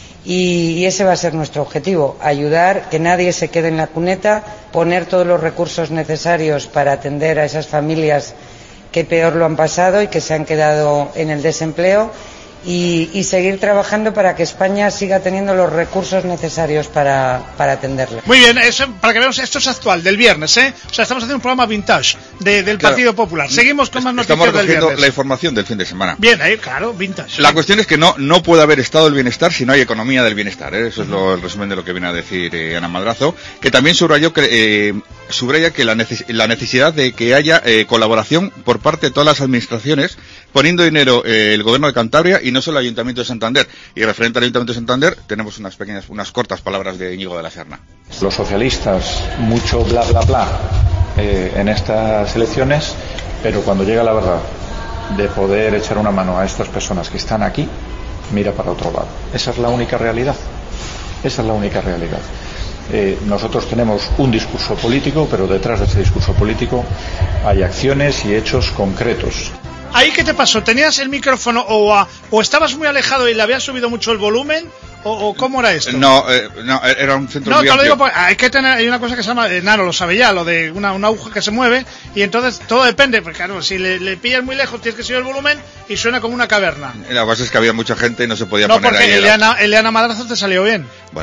S6: y, y ese va a ser nuestro objetivo, ayudar, que nadie se quede en la cuneta, poner todos los recursos necesarios para atender a esas familias que peor lo han pasado y que se han quedado en el desempleo y, y seguir trabajando para que España siga teniendo los recursos necesarios para, para atenderle.
S1: Muy bien, eso, para que veamos, esto es actual, del viernes, ¿eh? O sea, estamos haciendo un programa vintage de, del claro, Partido Popular. Seguimos con más noticias del viernes.
S4: Estamos recogiendo la información del fin de semana.
S1: Bien, ahí, claro, vintage.
S4: La bien. cuestión es que no, no puede haber estado del bienestar si no hay economía del bienestar, ¿eh? Eso uh-huh. es lo, el resumen de lo que viene a decir eh, Ana Madrazo, que también subrayó que, eh, subraya que la, neces la necesidad de que haya eh, colaboración por parte de todas las administraciones, poniendo dinero eh, el Gobierno de Cantabria y no solo el Ayuntamiento de Santander. Y referente al Ayuntamiento de Santander, tenemos unas pequeñas, unas cortas palabras de Íñigo de la Serna.
S7: Los socialistas, mucho bla bla bla eh, en estas elecciones, pero cuando llega la verdad de poder echar una mano a estas personas que están aquí, mira para otro lado. Esa es la única realidad. Esa es la única realidad. Eh, nosotros tenemos un discurso político, pero detrás de ese discurso político hay acciones y hechos concretos.
S1: ¿Ahí qué te pasó? ¿Tenías el micrófono o, a, o estabas muy alejado y le habías subido mucho el volumen? ¿O, o cómo era esto?
S4: No, eh, no, era un centro
S1: no,
S4: muy
S1: te lo
S4: amplio.
S1: digo porque hay que tener, hay una cosa que se llama, eh, Nano lo sabe ya, lo de una, una aguja que se mueve, y entonces todo depende, porque claro, si le, le pillas muy lejos tienes que subir el volumen y suena como una caverna.
S4: La base es que había mucha gente y no se podía
S1: no,
S4: poner ahí.
S1: No, porque Eliana, Eliana Madrazo te salió bien.
S4: Bueno,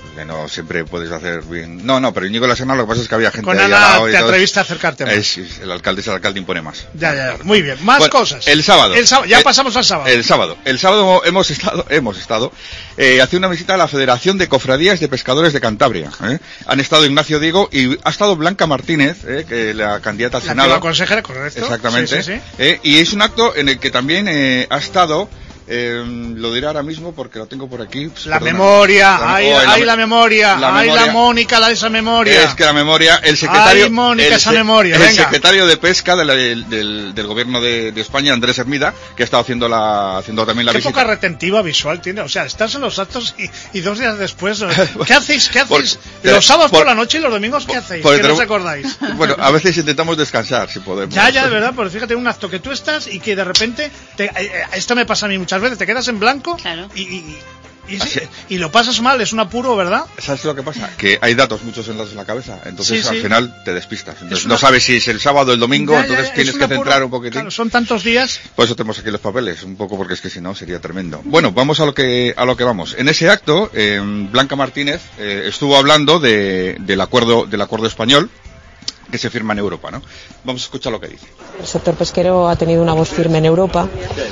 S4: que no siempre puedes hacer bien. No, no, pero Íñigo La Serna, lo que pasa es que había gente
S1: con
S4: ahí
S1: Ana
S4: al lado y
S1: te
S4: todo.
S1: atreviste a acercarte más.
S4: Es, es, el alcalde es el alcalde, impone más.
S1: Ya, ya, ya. Muy bien. Más
S4: bueno,
S1: cosas.
S4: El sábado.
S1: El sábado. Ya
S4: el,
S1: pasamos al sábado.
S4: El sábado. El sábado hemos estado, hemos estado, eh, haciendo una visita a la Federación de Cofradías de Pescadores de Cantabria. ¿eh? Han estado Ignacio Diego y ha estado Blanca Martínez, eh, que la candidata al
S1: la
S4: Senado.
S1: La consejera, correcto.
S4: Exactamente.
S1: Sí, sí, sí.
S4: Eh, y es un acto en el que también eh, ha estado. Eh, lo diré ahora mismo porque lo tengo por aquí. Pues,
S1: la,
S4: perdona.
S1: memoria,
S4: la,
S1: ay,
S4: oh,
S1: ay,
S4: la,
S1: la memoria,
S4: la
S1: ay,
S4: memoria,
S1: la Mónica, la de esa memoria.
S4: Es que la memoria, el secretario,
S1: ay, Mónica,
S4: el,
S1: esa memoria,
S4: el
S1: venga.
S4: secretario de Pesca de la, del, del, del gobierno de, de España, Andrés Hermida, que ha estado haciendo la, haciendo también la
S1: Qué
S4: visita.
S1: Qué poca retentiva visual tiene, o sea, estás en los actos y, y dos días después, ¿qué hacéis? ¿Qué hacéis? Por, los sábados por, por la noche y los domingos, ¿qué hacéis?
S4: Por,
S1: que
S4: por,
S1: no os acordáis.
S4: Bueno, a veces intentamos descansar, si podemos.
S1: Ya, ya, de verdad, pero fíjate, un acto que tú estás y que de repente, te, eh, esto me pasa a mí muchas veces, te quedas en blanco,
S5: claro.
S1: y, y Y, sí, y lo pasas mal, es un apuro, ¿verdad?
S4: ¿Sabes lo que pasa? Que hay datos, muchos enlaces en la cabeza, entonces
S1: sí,
S4: al
S1: sí.
S4: final te despistas. Entonces
S1: una...
S4: no sabes si es el sábado o el domingo,
S1: ya,
S4: entonces
S1: ya, ya,
S4: tienes que centrar apuro, un poquitín.
S1: Claro, son tantos días.
S4: Por eso tenemos aquí los papeles, un poco porque es que si no sería tremendo. Bueno, vamos a lo que a lo que vamos. En ese acto, eh, Blanca Martínez eh, estuvo hablando de, del acuerdo del acuerdo español que se firma en Europa, ¿no? Vamos a escuchar lo que dice.
S8: El sector pesquero ha tenido una voz firme en Europa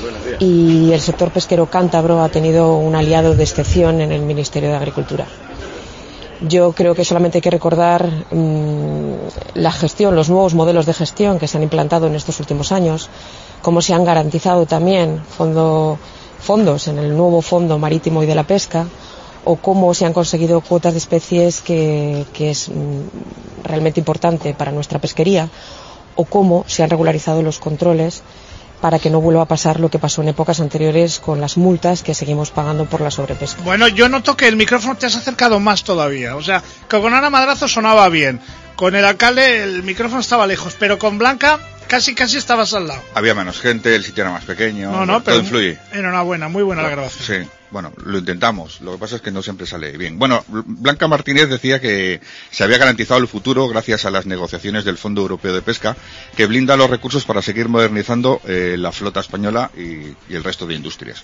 S8: y el sector pesquero cántabro ha tenido un aliado de excepción en el Ministerio de Agricultura. Yo creo que solamente hay que recordar mmm, la gestión, los nuevos modelos de gestión que se han implantado en estos últimos años, cómo se han garantizado también fondo, fondos en el nuevo Fondo Marítimo y de la Pesca, o cómo se han conseguido cuotas de especies que, que es mmm, realmente importante para nuestra pesquería, o cómo se han regularizado los controles para que no vuelva a pasar lo que pasó en épocas anteriores con las multas que seguimos pagando por la sobrepesca.
S1: Bueno, yo noto que el micrófono te has acercado más todavía, o sea, que con Ana Madrazo sonaba bien, con el alcalde el micrófono estaba lejos, pero con Blanca casi casi estabas al lado.
S4: Había menos gente, el sitio era más pequeño,
S1: no, no,
S4: todo
S1: pero
S4: influye.
S1: Enhorabuena, muy buena
S4: bueno,
S1: la grabación.
S4: Sí. Bueno, lo intentamos, lo que pasa es que no siempre sale bien. Bueno, Blanca Martínez decía que se había garantizado el futuro gracias a las negociaciones del Fondo Europeo de Pesca, que blinda los recursos para seguir modernizando eh, la flota española y, y el resto de industrias.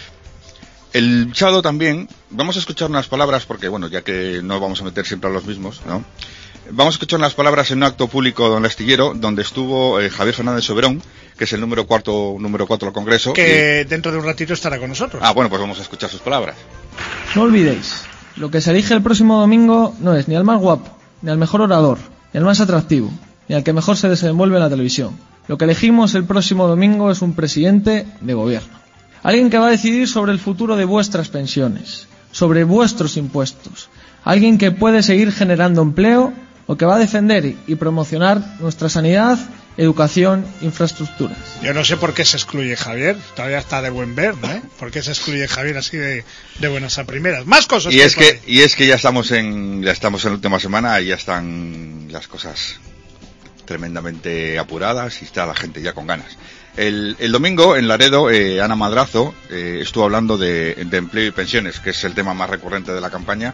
S4: El sábado también, vamos a escuchar unas palabras, porque bueno, ya que no vamos a meter siempre a los mismos, ¿no? Vamos a escuchar unas palabras en un acto público de Don Astillero, donde estuvo eh, Javier Fernández Soberón, que es el número cuarto, número cuatro del Congreso.
S1: Que
S4: y...
S1: dentro de un ratito estará con nosotros.
S4: Ah, bueno, pues vamos a escuchar sus palabras.
S9: No olvidéis, lo que se elige el próximo domingo no es ni al más guapo, ni al mejor orador, ni al más atractivo, ni al que mejor se desenvuelve en la televisión. Lo que elegimos el próximo domingo es un presidente de gobierno. Alguien que va a decidir sobre el futuro de vuestras pensiones, sobre vuestros impuestos. Alguien que puede seguir generando empleo o que va a defender y promocionar nuestra sanidad, educación, infraestructuras.
S1: Yo no sé por qué se excluye Javier, todavía está de buen ver, ¿no? ¿Por qué se excluye Javier así de, de buenas a primeras? Más cosas.
S4: Y
S1: que
S4: es que y es que ya estamos en ya estamos en la última semana y ya están las cosas tremendamente apuradas y está la gente ya con ganas. El, el domingo en Laredo, eh, Ana Madrazo eh, estuvo hablando de, de empleo y pensiones, que es el tema más recurrente de la campaña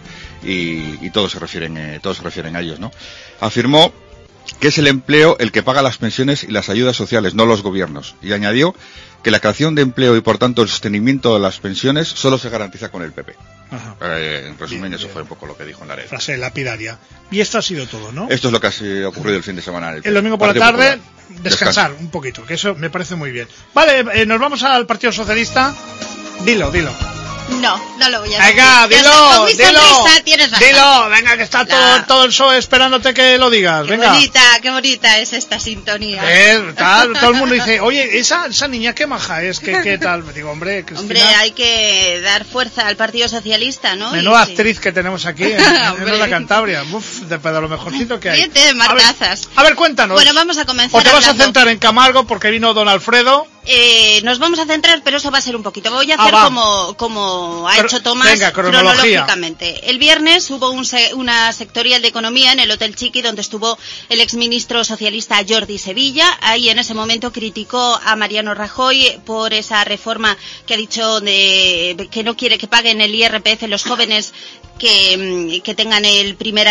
S4: y, y todos se refieren, eh, todos se refieren a ellos, ¿no? Afirmó que es el empleo el que paga las pensiones y las ayudas sociales, no los gobiernos, y añadió que la creación de empleo y por tanto el sostenimiento de las pensiones solo se garantiza con el P P.
S1: Ajá.
S4: Eh, en resumen,
S1: bien,
S4: eso
S1: bien.
S4: fue un poco lo que dijo en Laredo.
S1: Frase lapidaria. Y esto ha sido todo, ¿no?
S4: Esto es lo que ha ocurrido el fin de semana.
S1: El, el domingo por la tarde, Popular. descansar Descanso. un poquito, que eso me parece muy bien. Vale, eh, nos vamos al Partido Socialista. Dilo, dilo.
S5: No, no lo voy a decir.
S1: Venga, dilo, dilo,
S5: sonrisa, tienes razón.
S1: dilo, venga, que está no. todo, todo el S O E esperándote que lo digas,
S5: qué
S1: venga.
S5: Qué bonita, qué bonita es esta sintonía.
S1: Eh, tal, todo el mundo dice, oye, esa, esa niña qué maja es, qué, qué tal. Digo, hombre, Cristina,
S5: hombre, hay que dar fuerza al Partido Socialista, ¿no?
S1: Menuda
S5: y,
S1: actriz
S5: sí.
S1: que tenemos aquí en, en la Cantabria. Uf, de, de lo mejorcito que hay.
S5: Siete marcazas.
S1: A ver, a ver, cuéntanos.
S5: Bueno, vamos a comenzar
S1: O te vas
S5: hablando.
S1: a centrar en Camargo porque vino don Alfredo.
S5: Eh, nos vamos a centrar, pero eso va a ser un poquito. Voy a hacer
S1: ah,
S5: como, como ha
S1: Cro
S5: hecho Tomás,
S1: venga,
S5: cronológicamente. El viernes hubo un se una sectorial de economía en el Hotel Chiqui, donde estuvo el exministro socialista Jordi Sevilla. Ahí en ese momento criticó a Mariano Rajoy por esa reforma que ha dicho de que no quiere que paguen el I R P F los jóvenes que, que tengan el primer año de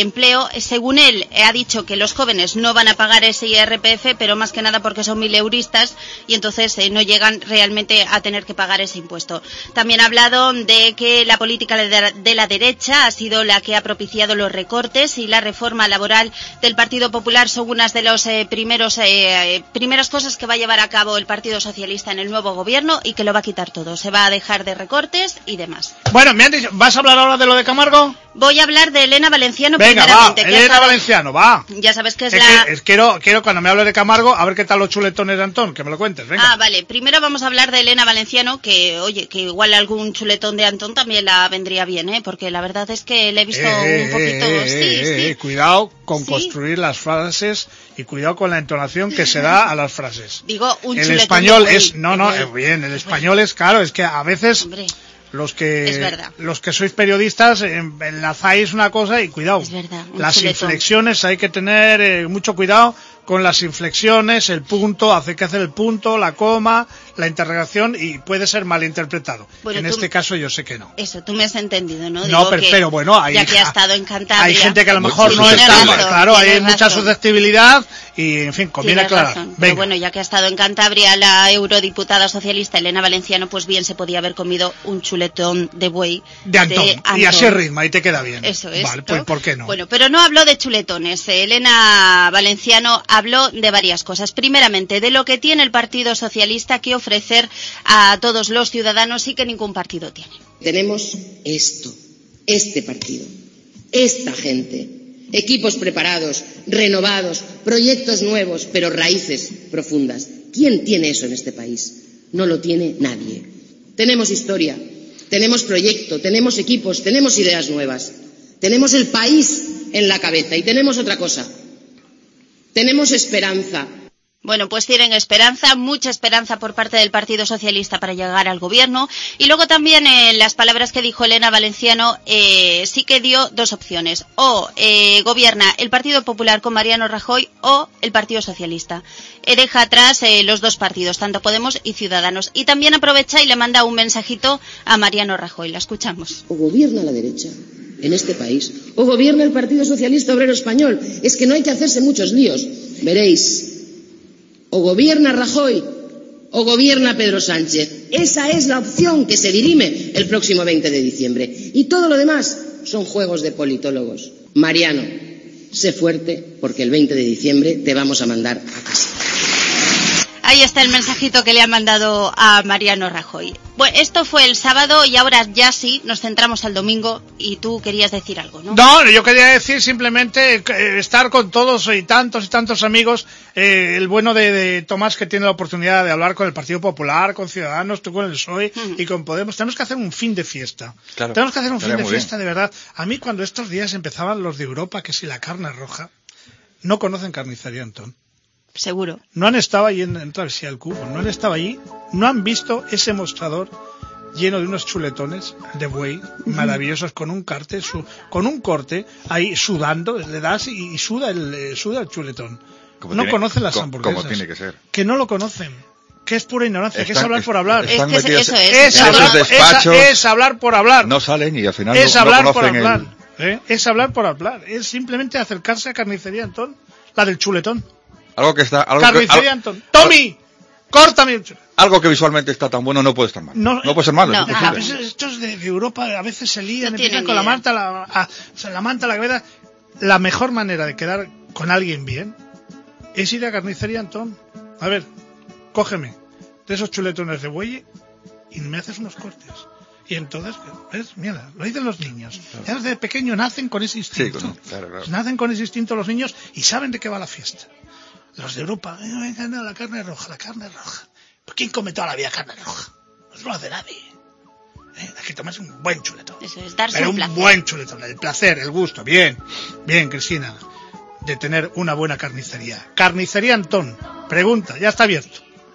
S5: empleo. Según él, ha dicho que los jóvenes no van a pagar ese I R P F, pero más que nada porque son mileuristas y entonces eh, no llegan realmente a tener que pagar ese impuesto. También ha hablado de que la política de la derecha ha sido la que ha propiciado los recortes y la reforma laboral del Partido Popular son unas de las eh, primeros eh, primeras cosas que va a llevar a cabo el Partido Socialista en el nuevo gobierno y que lo va a quitar todo. Se va a dejar de recortes y demás.
S1: Bueno, me han dicho, ¿vas a hablar ahora de lo de Camargo?
S5: Voy a hablar de Elena Valenciano.
S1: Venga, va, Elena sabes, Valenciano, va.
S5: Ya sabes que es,
S1: es
S5: la...
S1: Que, es, quiero, quiero cuando me hable de Camargo, a ver qué tal los chuletones de Antón, que me lo cuentes, venga.
S5: Ah, vale. Primero vamos a hablar de Elena Valenciano, que, oye, que igual algún chuletón de Antón también la vendría bien, ¿eh? Porque la verdad es que le he visto
S1: eh,
S5: un poquito...
S1: Eh,
S5: sí,
S1: eh,
S5: sí.
S1: Eh, cuidado con
S5: ¿Sí?
S1: construir las frases y cuidado con la entonación que se da a las frases.
S5: Digo, un
S1: el
S5: chuletón
S1: español
S5: de
S1: es... No, no, es bien, el español es, claro, es que a veces...
S5: Hombre.
S1: Los que
S5: Es verdad.
S1: los que sois periodistas eh, enlazáis una cosa y cuidado.
S5: Es verdad,
S1: las
S5: chuletón.
S1: inflexiones hay que tener eh, mucho cuidado con las inflexiones, el punto, hace que hacer el punto, la coma, la interrogación y puede ser malinterpretado.
S5: Bueno,
S1: en
S5: tú,
S1: este caso yo sé que no.
S5: Eso, tú me has entendido, ¿no?
S1: No,
S5: Digo
S1: pero,
S5: que,
S1: pero bueno, hay,
S5: ya que ha estado en Cantabria.
S1: Hay gente que a lo mejor
S5: sí,
S1: no está,
S5: razón,
S1: claro, hay
S5: razón.
S1: mucha susceptibilidad y, en fin, conviene
S5: Tienes
S1: aclarar.
S5: razón. Pero bueno, ya que ha estado en Cantabria la eurodiputada socialista Elena Valenciano, pues bien se podía haber comido un chuletón de buey
S1: de Antón.
S5: De Antón.
S1: Y así el ritmo, ahí te queda bien.
S5: Eso es.
S1: Vale, pues ¿por qué no?
S5: Bueno, pero no habló de chuletones. Elena Valenciano habló de varias cosas. Primeramente, de lo que tiene el Partido Socialista que ofrecer a todos los ciudadanos y que ningún partido tiene.
S10: Tenemos esto, este partido, esta gente, equipos preparados, renovados, proyectos nuevos, pero raíces profundas. ¿Quién tiene eso en este país? No lo tiene nadie. Tenemos historia, tenemos proyecto, tenemos equipos, tenemos ideas nuevas, tenemos el país en la cabeza y tenemos otra cosa. Tenemos esperanza.
S5: Bueno, pues tienen esperanza, mucha esperanza por parte del Partido Socialista para llegar al gobierno. Y luego también en eh, las palabras que dijo Elena Valenciano, eh, sí que dio dos opciones. O eh, gobierna el Partido Popular con Mariano Rajoy o el Partido Socialista. Eh, deja atrás eh, los dos partidos, tanto Podemos y Ciudadanos. Y también aprovecha y le manda un mensajito a Mariano Rajoy. La escuchamos.
S10: O gobierna la derecha en este país, o gobierna el Partido Socialista Obrero Español. Es que no hay que hacerse muchos líos. Veréis. O gobierna Rajoy o gobierna Pedro Sánchez. Esa es la opción que se dirime el próximo veinte de diciembre. Y todo lo demás son juegos de politólogos. Mariano, sé fuerte porque el veinte de diciembre te vamos a mandar a casa.
S5: Ahí está el mensajito que le ha mandado a Mariano Rajoy. Bueno, esto fue el sábado y ahora ya sí, nos centramos al domingo y tú querías decir algo, ¿no?
S1: No, yo quería decir simplemente eh, estar con todos y tantos y tantos amigos. Eh, el bueno de, de Tomás que tiene la oportunidad de hablar con el Partido Popular, con Ciudadanos, tú con el P S O E uh-huh. y con Podemos. Tenemos que hacer un fin de fiesta. Claro. Tenemos que hacer un fin de fiesta, bien. De verdad. A mí cuando estos días empezaban los de Europa, que si la carne roja, no conocen carnicería, Antón.
S5: Seguro.
S1: No han estado allí en, en Travesía del Cubo, no han estado allí, no han visto ese mostrador lleno de unos chuletones de buey uh-huh. maravillosos con un corte, su, con un corte ahí sudando, le das y, y suda el eh, suda el chuletón. Como no tiene, conocen las
S4: como,
S1: hamburguesas.
S4: Como tiene que ser.
S1: Que no lo conocen. Que es pura ignorancia, están, que es hablar por hablar.
S5: Es que
S4: metidos,
S5: eso es.
S1: Es,
S5: es,
S1: hablar,
S4: despachos,
S1: es, es hablar por hablar.
S4: No salen y al final
S1: es
S4: no,
S1: hablar
S4: no
S1: por
S4: conocen
S1: hablar.
S4: el...
S1: ¿eh? Es hablar por hablar. Es simplemente acercarse a carnicería, Antón. La del chuletón.
S4: Algo que está... Algo
S1: carnicería,
S4: que, al,
S1: Antón. ¡Tommy! ¡Córtame!
S4: Algo que visualmente está tan bueno no puede estar mal. No, no puede ser malo.
S5: No,
S4: es
S1: ah, pues estos de, de Europa a veces se lían, no empiezan con la manta, la, a, la manta, la cabeza. La mejor manera de quedar con alguien bien es ir a carnicería, Antón. A ver, cógeme de esos chuletones de buey y me haces unos cortes. Y entonces, ¿ves? Mira, lo dicen los niños. Claro. Ya desde pequeño nacen con ese instinto.
S4: Sí, con, claro, claro.
S1: Nacen con ese instinto los niños y saben de qué va la fiesta. Los de Europa, eh, venga, no, la carne roja, la carne roja. ¿Por quién come toda la vida carne roja? No lo hace nadie. ¿Eh? Hay que tomarse un buen chuletón.
S5: Eso es darse
S1: Pero
S5: un
S1: un
S5: placer.
S1: buen chuletón, el placer, el gusto. Bien, bien, Cristina, de tener una buena carnicería. Carnicería Antón, pregunta, ya está abierto.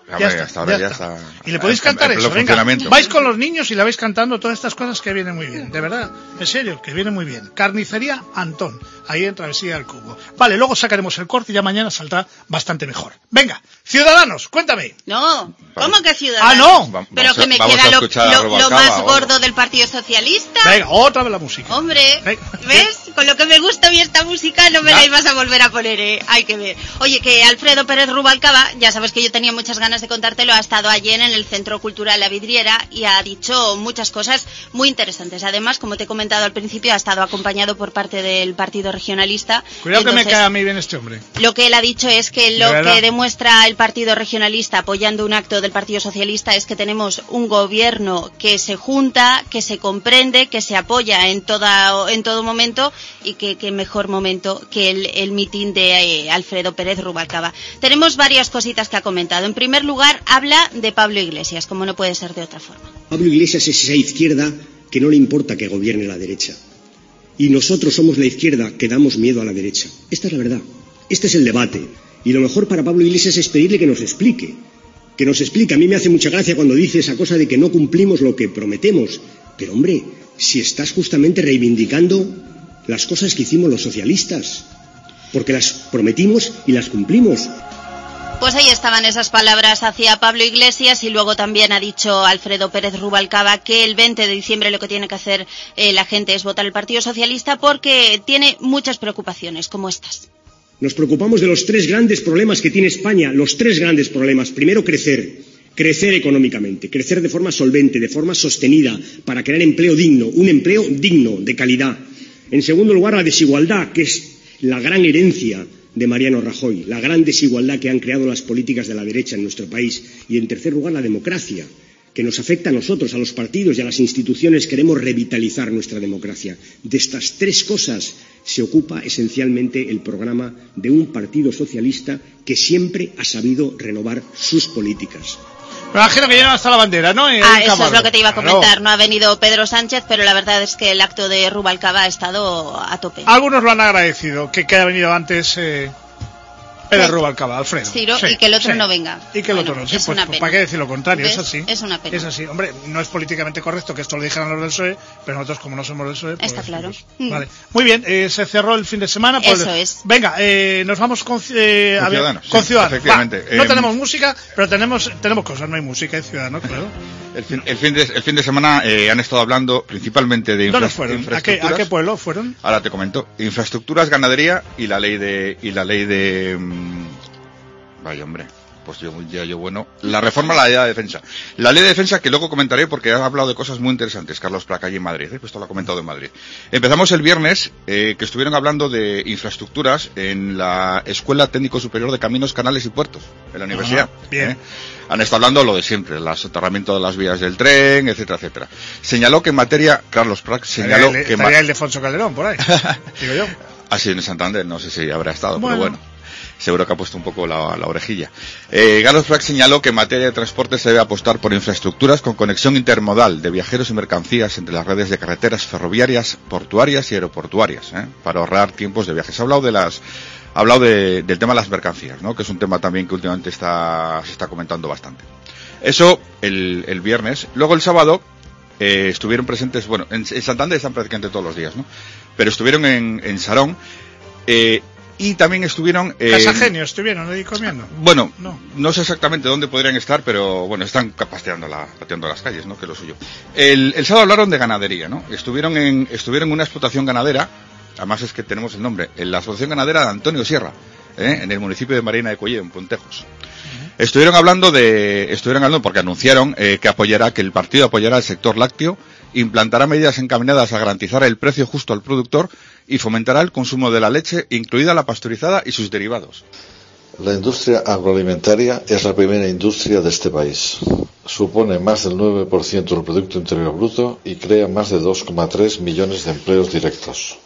S1: Ya está,
S4: hasta ahora
S1: ya
S4: ya
S1: está.
S4: está.
S1: Y le podéis
S4: en-
S1: cantar
S4: en
S1: eso,
S4: pleno
S1: venga,
S4: funcionamiento.
S1: vais con los niños y le vais cantando todas estas cosas que vienen muy bien, de verdad, en serio, que vienen muy bien. Carnicería Antón, ahí en Travesía del Cubo. Vale, luego sacaremos el corte y ya mañana saldrá bastante mejor. Venga, Ciudadanos, cuéntame.
S5: No, ¿cómo que Ciudadanos?
S1: Ah, no.
S4: Va-
S5: Pero
S4: vamos a-
S5: que me
S4: vamos
S5: queda
S4: a
S5: lo,
S4: escuchar a
S5: lo-
S4: Rubalcaba
S5: lo más
S4: o algo.
S5: gordo del Partido Socialista.
S1: Venga, otra vez la música.
S5: Hombre,
S1: Venga.
S5: ¿ves? Con lo que me gusta a mí esta música no me
S1: Ya.
S5: la ibas a volver a poner, ¿eh? Hay que ver. Oye, que Alfredo Pérez Rubalcaba, ya sabes que yo tenía muchas ganas de contártelo, ha estado ayer en el Centro Cultural La Vidriera y ha dicho muchas cosas muy interesantes. Además, como te he comentado al principio, ha estado acompañado por parte del Partido Regionalista.
S1: Cuidado que me
S5: Entonces,
S1: cae a mí bien este hombre.
S5: lo que él ha dicho es que lo
S1: ¿De verdad?
S5: que demuestra el Partido Regionalista apoyando un acto del Partido Socialista es que tenemos un gobierno que se junta, que se comprende, que se apoya en toda en todo momento y que, que mejor momento que el, el mitin de eh, Alfredo Pérez Rubalcaba. Tenemos varias cositas que ha comentado. En primer lugar, habla de Pablo Iglesias, como no puede ser de otra forma.
S11: Pablo Iglesias es esa izquierda que no le importa que gobierne la derecha. Y nosotros somos la izquierda que damos miedo a la derecha. Esta es la verdad. Este es el debate. Y lo mejor para Pablo Iglesias es pedirle que nos explique. Que nos explique. A mí me hace mucha gracia cuando dice esa cosa de que no cumplimos lo que prometemos. Pero hombre, si estás justamente reivindicando las cosas que hicimos los socialistas. Porque las prometimos y las cumplimos.
S5: Pues ahí estaban esas palabras hacia Pablo Iglesias y luego también ha dicho Alfredo Pérez Rubalcaba que el veinte de diciembre lo que tiene que hacer eh, la gente es votar al Partido Socialista porque tiene muchas preocupaciones como estas.
S11: Nos preocupamos de los tres grandes problemas que tiene España, los tres grandes problemas. Primero, crecer, crecer económicamente, crecer de forma solvente, de forma sostenida, para crear empleo digno, un empleo digno, de calidad. En segundo lugar, la desigualdad, que es la gran herencia de Mariano Rajoy, la gran desigualdad que han creado las políticas de la derecha en nuestro país. Y en tercer lugar, la democracia, que nos afecta a nosotros, a los partidos y a las instituciones. Queremos revitalizar nuestra democracia. De estas tres cosas se ocupa esencialmente el programa de un partido socialista que siempre ha sabido renovar sus políticas.
S1: Me imagino que llevan hasta la bandera, ¿no? Y
S5: Ah,
S1: el
S5: eso es
S1: caballo.
S5: lo que te iba a
S1: Claro.
S5: comentar. No ha venido Pedro Sánchez, pero la verdad es que el acto de Rubalcaba ha estado a tope.
S1: Algunos lo han agradecido, que, que haya venido antes eh, Pérez
S5: Sí.
S1: Rubalcaba, Alfredo.
S5: Ciro,
S1: Sí,
S5: y que el otro
S1: sí.
S5: no venga.
S1: Y que el
S5: Bueno,
S1: otro no. Sí,
S5: es
S1: pues,
S5: una
S1: pues,
S5: pena.
S1: ¿para qué decir lo contrario? Es
S5: ¿Ves?
S1: así.
S5: Es una pena.
S1: Es así. Hombre, no es políticamente correcto que esto lo dijeran los del P S O E, pero nosotros, como no somos del P S O E, pues,
S5: Está claro.
S1: pues,
S5: Mm.
S1: vale. Muy bien, eh, se cerró el fin de semana. Pues,
S5: Eso es.
S1: Venga, eh, nos vamos con, eh,
S4: Con
S1: a ver,
S4: Ciudadanos,
S1: con
S4: sí,
S1: Ciudadanos.
S4: efectivamente.
S1: Va, no
S4: Eh,
S1: tenemos música, pero tenemos tenemos cosas. No hay música en Ciudadanos, claro.
S4: El fin, el fin de, el fin de semana eh, han estado hablando principalmente de
S1: ¿Dónde
S4: infra-
S1: fueron? ¿A qué,
S4: infraestructuras.
S1: ¿A qué pueblo fueron?
S4: Ahora te comento. Infraestructuras, ganadería y la ley de y la ley de mm, vaya hombre. Pues yo ya yo bueno, la reforma a la ley de defensa. La ley de defensa que luego comentaré porque ha hablado de cosas muy interesantes, Carlos Placa, allí en Madrid, ¿eh? Pues esto lo ha comentado en Madrid. Empezamos el viernes, eh, que estuvieron hablando de infraestructuras en la Escuela Técnico Superior de Caminos, Canales y Puertos, en la universidad.
S1: Ah, bien.
S4: ¿eh? Han estado hablando lo de siempre, el soterramiento de las vías del tren, etcétera, etcétera. Señaló que en materia, Carlos Placa señaló
S1: Estaría el,
S4: que... en ma-
S1: estaría el de Alfonso Calderón, por ahí. Digo yo.
S4: Así en Santander, no sé si habrá estado,
S1: Bueno.
S4: pero bueno. Seguro que ha puesto un poco la, la orejilla. Eh, Carlos Plac señaló que en materia de transporte se debe apostar por infraestructuras con conexión intermodal de viajeros y mercancías entre las redes de carreteras ferroviarias, portuarias y aeroportuarias, ¿eh? para ahorrar tiempos de viajes. Ha hablado de las, ha hablado de, del tema de las mercancías, ¿no? Que es un tema también que últimamente está, se está comentando bastante. Eso el, el viernes. Luego el sábado eh, estuvieron presentes, bueno, en, en Santander están prácticamente todos los días, ¿no? Pero estuvieron en, en Sarón. Eh, Y también estuvieron... Eh,
S1: Casagenio estuvieron ahí comiendo.
S4: Bueno,
S1: No.
S4: no. sé exactamente dónde podrían estar, pero bueno, están pasteando, la, pateando las calles, ¿no? Que es lo suyo. El, el sábado hablaron de ganadería, ¿no? Estuvieron en, estuvieron en una explotación ganadera, además es que tenemos el nombre, en la explotación ganadera de Antonio Sierra, ¿eh? En el municipio de Marina de Cuellé, en Puntejos. Uh-huh. Estuvieron hablando de, estuvieron hablando porque anunciaron eh, que apoyará, que el partido apoyará el sector lácteo, implantará medidas encaminadas a garantizar el precio justo al productor y fomentará el consumo de la leche, incluida la pasteurizada y sus derivados.
S12: La industria agroalimentaria es la primera industria de este país. Supone más del nueve por ciento del Producto Interior Bruto y crea más de dos coma tres millones de empleos directos.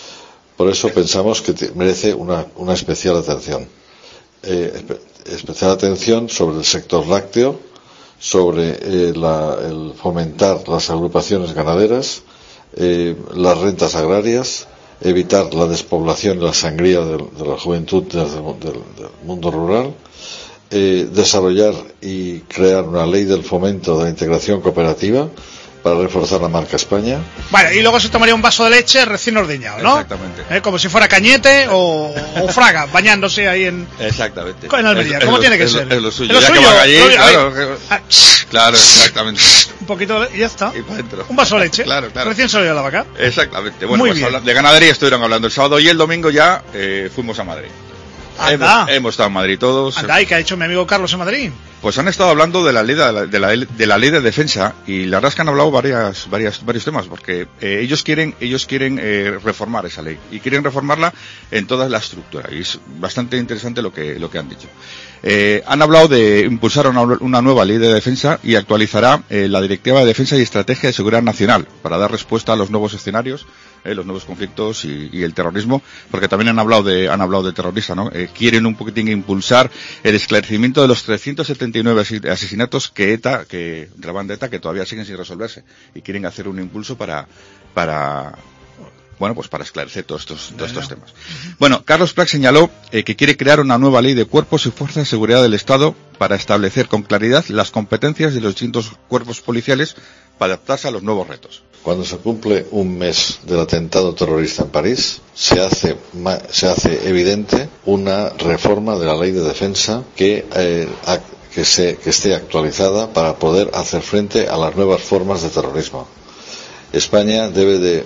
S12: Por eso pensamos que merece una, una especial atención. Eh, espe- especial atención sobre el sector lácteo, sobre eh, la, el fomentar las agrupaciones ganaderas, eh, las rentas agrarias, evitar la despoblación y la sangría de, de la juventud desde, del, del mundo rural eh, desarrollar y crear una ley del fomento de la integración cooperativa para reforzar la marca España.
S1: Vale, y luego se tomaría un vaso de leche recién ordeñado, ¿no?
S4: Exactamente.
S1: ¿Eh? Como si fuera Cañete o, o Fraga, bañándose ahí en...
S4: Exactamente.
S1: En Almería,
S4: es,
S1: ¿cómo
S4: es
S1: tiene
S4: lo,
S1: que
S4: es
S1: ser?
S4: Lo, es lo suyo,
S1: ¿Es lo
S4: ya
S1: suyo?
S4: que van allí,
S1: Lo,
S4: claro,
S1: ah,
S4: claro, exactamente.
S1: Un poquito de, y ya está.
S4: Y para adentro.
S1: Un vaso de leche.
S4: Claro, claro.
S1: Recién salido de la vaca.
S4: Exactamente. Bueno,
S1: Muy
S4: pues
S1: bien.
S4: habla, de ganadería estuvieron hablando el sábado y el domingo ya eh, fuimos a Madrid.
S1: Anda.
S4: Hemos, hemos estado en Madrid todos.
S1: Anda, ¿y qué ha hecho mi amigo Carlos en Madrid?
S4: Pues han estado hablando de la ley de la, de la, de la ley de defensa y la verdad es que han hablado varias, varias, varios temas porque eh, ellos quieren, ellos quieren eh, reformar esa ley y quieren reformarla en toda la estructura y es bastante interesante lo que, lo que han dicho. Eh, han hablado de impulsar una, una nueva ley de defensa y actualizará eh, la Directiva de Defensa y Estrategia de Seguridad Nacional para dar respuesta a los nuevos escenarios, eh, los nuevos conflictos y, y el terrorismo, porque también han hablado de, han hablado de terrorista, ¿no? Eh, quieren un poquitín impulsar el esclarecimiento de los trescientos setenta y nueve asesinatos que ETA, que de la banda ETA, que todavía siguen sin resolverse y quieren hacer un impulso para, para bueno, pues para esclarecer todos estos, todos estos temas. Bueno, Carlos Prat señaló eh, que quiere crear una nueva ley de cuerpos y fuerzas de seguridad del Estado para establecer con claridad las competencias de los distintos cuerpos policiales para adaptarse a los nuevos retos.
S12: Cuando se cumple un mes del atentado terrorista en París, se hace, se hace evidente una reforma de la ley de defensa que, eh, a, que, se, que esté actualizada para poder hacer frente a las nuevas formas de terrorismo. España debe de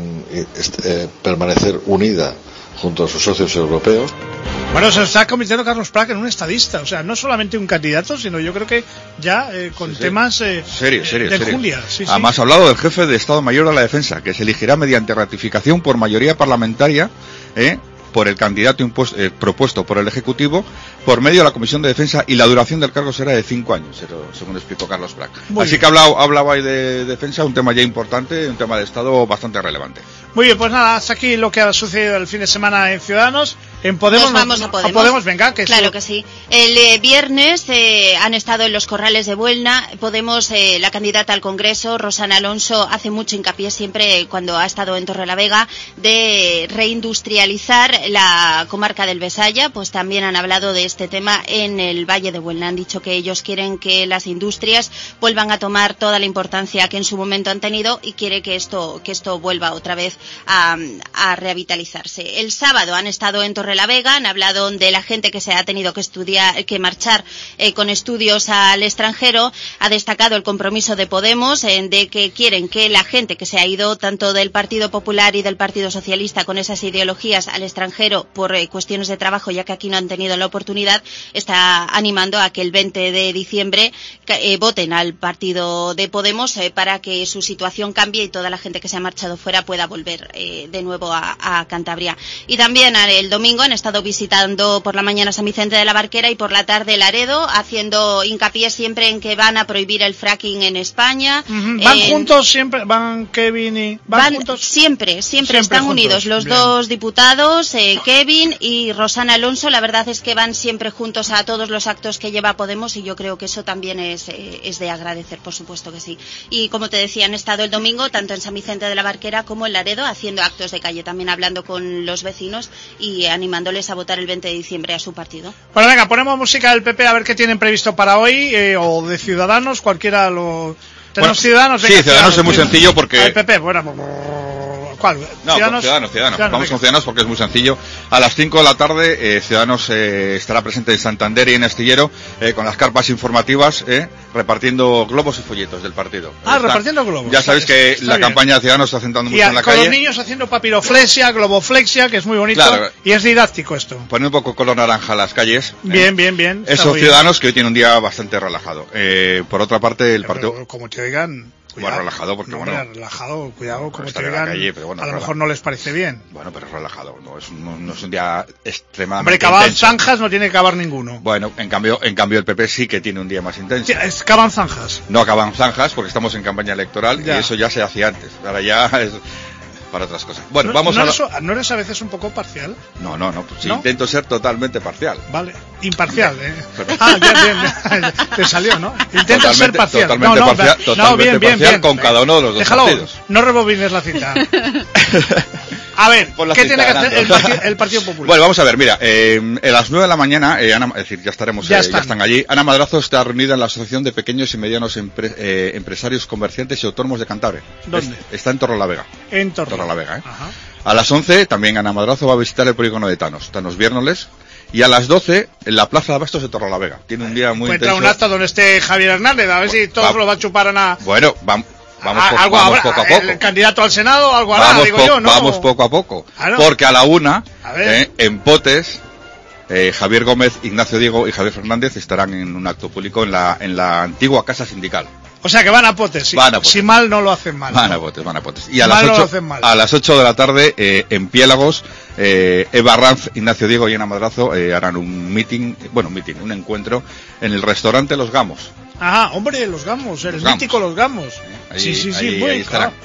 S12: eh, permanecer unida junto a sus socios europeos.
S1: Bueno, se está convirtiendo Carlos Prat en un estadista, o sea, no solamente un candidato, sino yo creo que ya eh, con sí, sí. temas eh,
S4: serio, serio,
S1: de
S4: serio.
S1: Julia. Sí,
S4: Además
S1: sí.
S4: ha hablado del jefe de Estado Mayor de la Defensa, que se elegirá mediante ratificación por mayoría parlamentaria, eh, por el candidato impuesto, eh, propuesto por el Ejecutivo, por medio de la Comisión de Defensa, y la duración del cargo será de cinco años, según explicó Carlos Prat.
S1: Muy
S4: Así
S1: bien.
S4: que hablaba, hablaba ahí de defensa, un tema ya importante, un tema de Estado bastante relevante.
S1: Muy bien, pues nada, hasta aquí lo que ha sucedido el fin de semana en Ciudadanos. En Podemos,
S5: Nos vamos a Podemos.
S1: A Podemos, venga, que
S5: claro
S1: sí.
S5: que sí. El eh, viernes eh, han estado en los corrales de Buelna. Podemos, eh, la candidata al Congreso, Rosana Alonso, hace mucho hincapié siempre cuando ha estado en Torrelavega de reindustrializar la comarca del Besaya. Pues también han hablado de este tema en el Valle de Buelna. Han dicho que ellos quieren que las industrias vuelvan a tomar toda la importancia que en su momento han tenido y quiere que esto, que esto vuelva otra vez a, a revitalizarse. El sábado han estado en Torrelavega. La Vega, han hablado de la gente que se ha tenido que estudiar, que marchar eh, con estudios al extranjero. Ha destacado el compromiso de Podemos eh, de que quieren que la gente que se ha ido tanto del Partido Popular y del Partido Socialista con esas ideologías al extranjero por eh, cuestiones de trabajo, ya que aquí no han tenido la oportunidad, está animando a que el veinte de diciembre eh, voten al partido de Podemos eh, para que su situación cambie y toda la gente que se ha marchado fuera pueda volver eh, de nuevo a, a Cantabria. Y también eh, el domingo han estado visitando por la mañana San Vicente de la Barquera y por la tarde Laredo, haciendo hincapié siempre en que van a prohibir el fracking en España.
S1: Uh-huh. ¿Van
S5: eh,
S1: juntos siempre? ¿Van Kevin y...? ¿Van,
S5: van
S1: juntos?
S5: Siempre, siempre, siempre están
S1: juntos.
S5: unidos. Los Bien. dos diputados, eh, Kevin y Rosana Alonso, la verdad es que van siempre juntos a todos los actos que lleva Podemos y yo creo que eso también es, eh, es de agradecer, por supuesto que sí. Y como te decía, han estado el domingo tanto en San Vicente de la Barquera como en Laredo haciendo actos de calle, también hablando con los vecinos y animándoles a votar el veinte de diciembre a su partido.
S1: Bueno, venga, ponemos música del P P a ver qué tienen previsto para hoy, eh, o de Ciudadanos, cualquiera lo... ¿Tenemos
S4: bueno,
S1: Ciudadanos?
S4: Sí,
S1: venga,
S4: Ciudadanos es muy sencillo porque...
S1: El P P, bueno, ¿cuál?
S4: No,
S1: ¿Ciudadanos?
S4: Ciudadanos, Ciudadanos.
S1: Ciudadanos
S4: Vamos
S1: venga.
S4: con Ciudadanos porque es muy sencillo. A las cinco de la tarde, eh, Ciudadanos eh, estará presente en Santander y en Astillero eh, con las carpas informativas, eh, repartiendo globos y folletos del partido.
S1: Ah,
S4: está,
S1: repartiendo globos.
S4: Ya sabéis que
S1: está
S4: la
S1: bien.
S4: campaña de Ciudadanos está centrando mucho
S1: y a,
S4: en la
S1: con
S4: calle.
S1: Los niños haciendo papiroflexia, globoflexia, que es muy bonito,
S4: claro.
S1: Y es didáctico esto.
S4: Poner un poco color naranja a las calles.
S1: Bien,
S4: eh.
S1: bien, bien.
S4: Esos Ciudadanos bien. Que hoy tienen un día bastante relajado. Eh, por otra parte, el partido...
S1: Pero, como te oigan...
S4: Bueno, relajado porque
S1: no,
S4: bueno...
S1: relajado, cuidado, como te
S4: en
S1: digan,
S4: la calle, pero bueno,
S1: a lo
S4: rela...
S1: mejor no les parece bien.
S4: Bueno, pero es relajado, no es, no, no es un día extremadamente
S1: Hombre, cavar
S4: intenso.
S1: zanjas no tiene que cavar ninguno.
S4: Bueno, en cambio, en cambio el P P sí que tiene un día más intenso.
S1: Sí, es, cavan zanjas.
S4: No acaban zanjas porque estamos en campaña electoral
S1: ya.
S4: Y eso ya se hacía antes. Ahora ya es para otras cosas. Bueno,
S1: ¿No,
S4: vamos
S1: no
S4: a...
S1: Eres, ¿No eres a veces un poco parcial?
S4: No, no, no. Pues sí,
S1: ¿No?
S4: Intento ser totalmente parcial.
S1: Vale, imparcial, ¿eh? Ah, bien, bien, bien. Te salió, ¿no? Intento
S4: totalmente,
S1: ser parcial.
S4: Totalmente
S1: no, no,
S4: parcial,
S1: no,
S4: totalmente
S1: bien, bien,
S4: parcial
S1: bien.
S4: con cada uno de los dos
S1: Déjalo,
S4: partidos.
S1: No rebobines la cita. A ver, ¿qué tiene que hacer el partido, el partido Popular?
S4: Bueno, vamos a ver, mira, eh, a las nueve de la mañana, eh, Ana, es decir, ya estaremos,
S1: ya,
S4: eh,
S1: están.
S4: ya están allí. Ana Madrazo está reunida en la Asociación de Pequeños y Medianos Empre, eh, Empresarios, Comerciantes y Autónomos de Cantabria.
S1: ¿Dónde?
S4: Es, está en Torrelavega.
S1: En Torre.
S4: Torrelavega, ¿eh?
S1: Ajá.
S4: A las once, también Ana Madrazo va a visitar el polígono de Tanos, Tanos Viérnoles. Y a las doce, en la Plaza de Abastos de Torrelavega. Tiene un día muy
S1: Encuentra
S4: intenso.
S1: un acta donde esté Javier Hernández, a ver si todos
S4: va,
S1: lo va a chupar Ana.
S4: Bueno, vamos. Vamos,
S1: a,
S4: po
S1: algo
S4: vamos
S1: habrá,
S4: poco a poco.
S1: El candidato al Senado, algo hará,
S4: vamos
S1: digo
S4: po
S1: yo, ¿no?
S4: Vamos poco a poco.
S1: Claro.
S4: Porque a la una,
S1: a
S4: eh, en Potes, eh, Javier Gómez, Ignacio Diego y Javier Fernández estarán en un acto público en la, en la antigua Casa Sindical.
S1: O sea que van a Potes, si,
S4: van a Potes.
S1: Si mal no lo hacen mal.
S4: Van
S1: ¿no?
S4: a Potes, van a Potes. Y a
S1: mal
S4: las,
S1: no
S4: ocho,
S1: lo hacen mal.
S4: a las ocho de la tarde, eh, en Piélagos, eh, Eva Ranz, Ignacio Diego y Ana Madrazo eh, harán un meeting, bueno, un meeting, un encuentro en el restaurante Los Gamos.
S1: Ajá, hombre, Los Gamos, el
S4: Los
S1: mítico Los Gamos.
S4: Ahí,
S1: sí, sí, sí,
S4: ahí,
S1: muy
S4: ahí
S1: claro.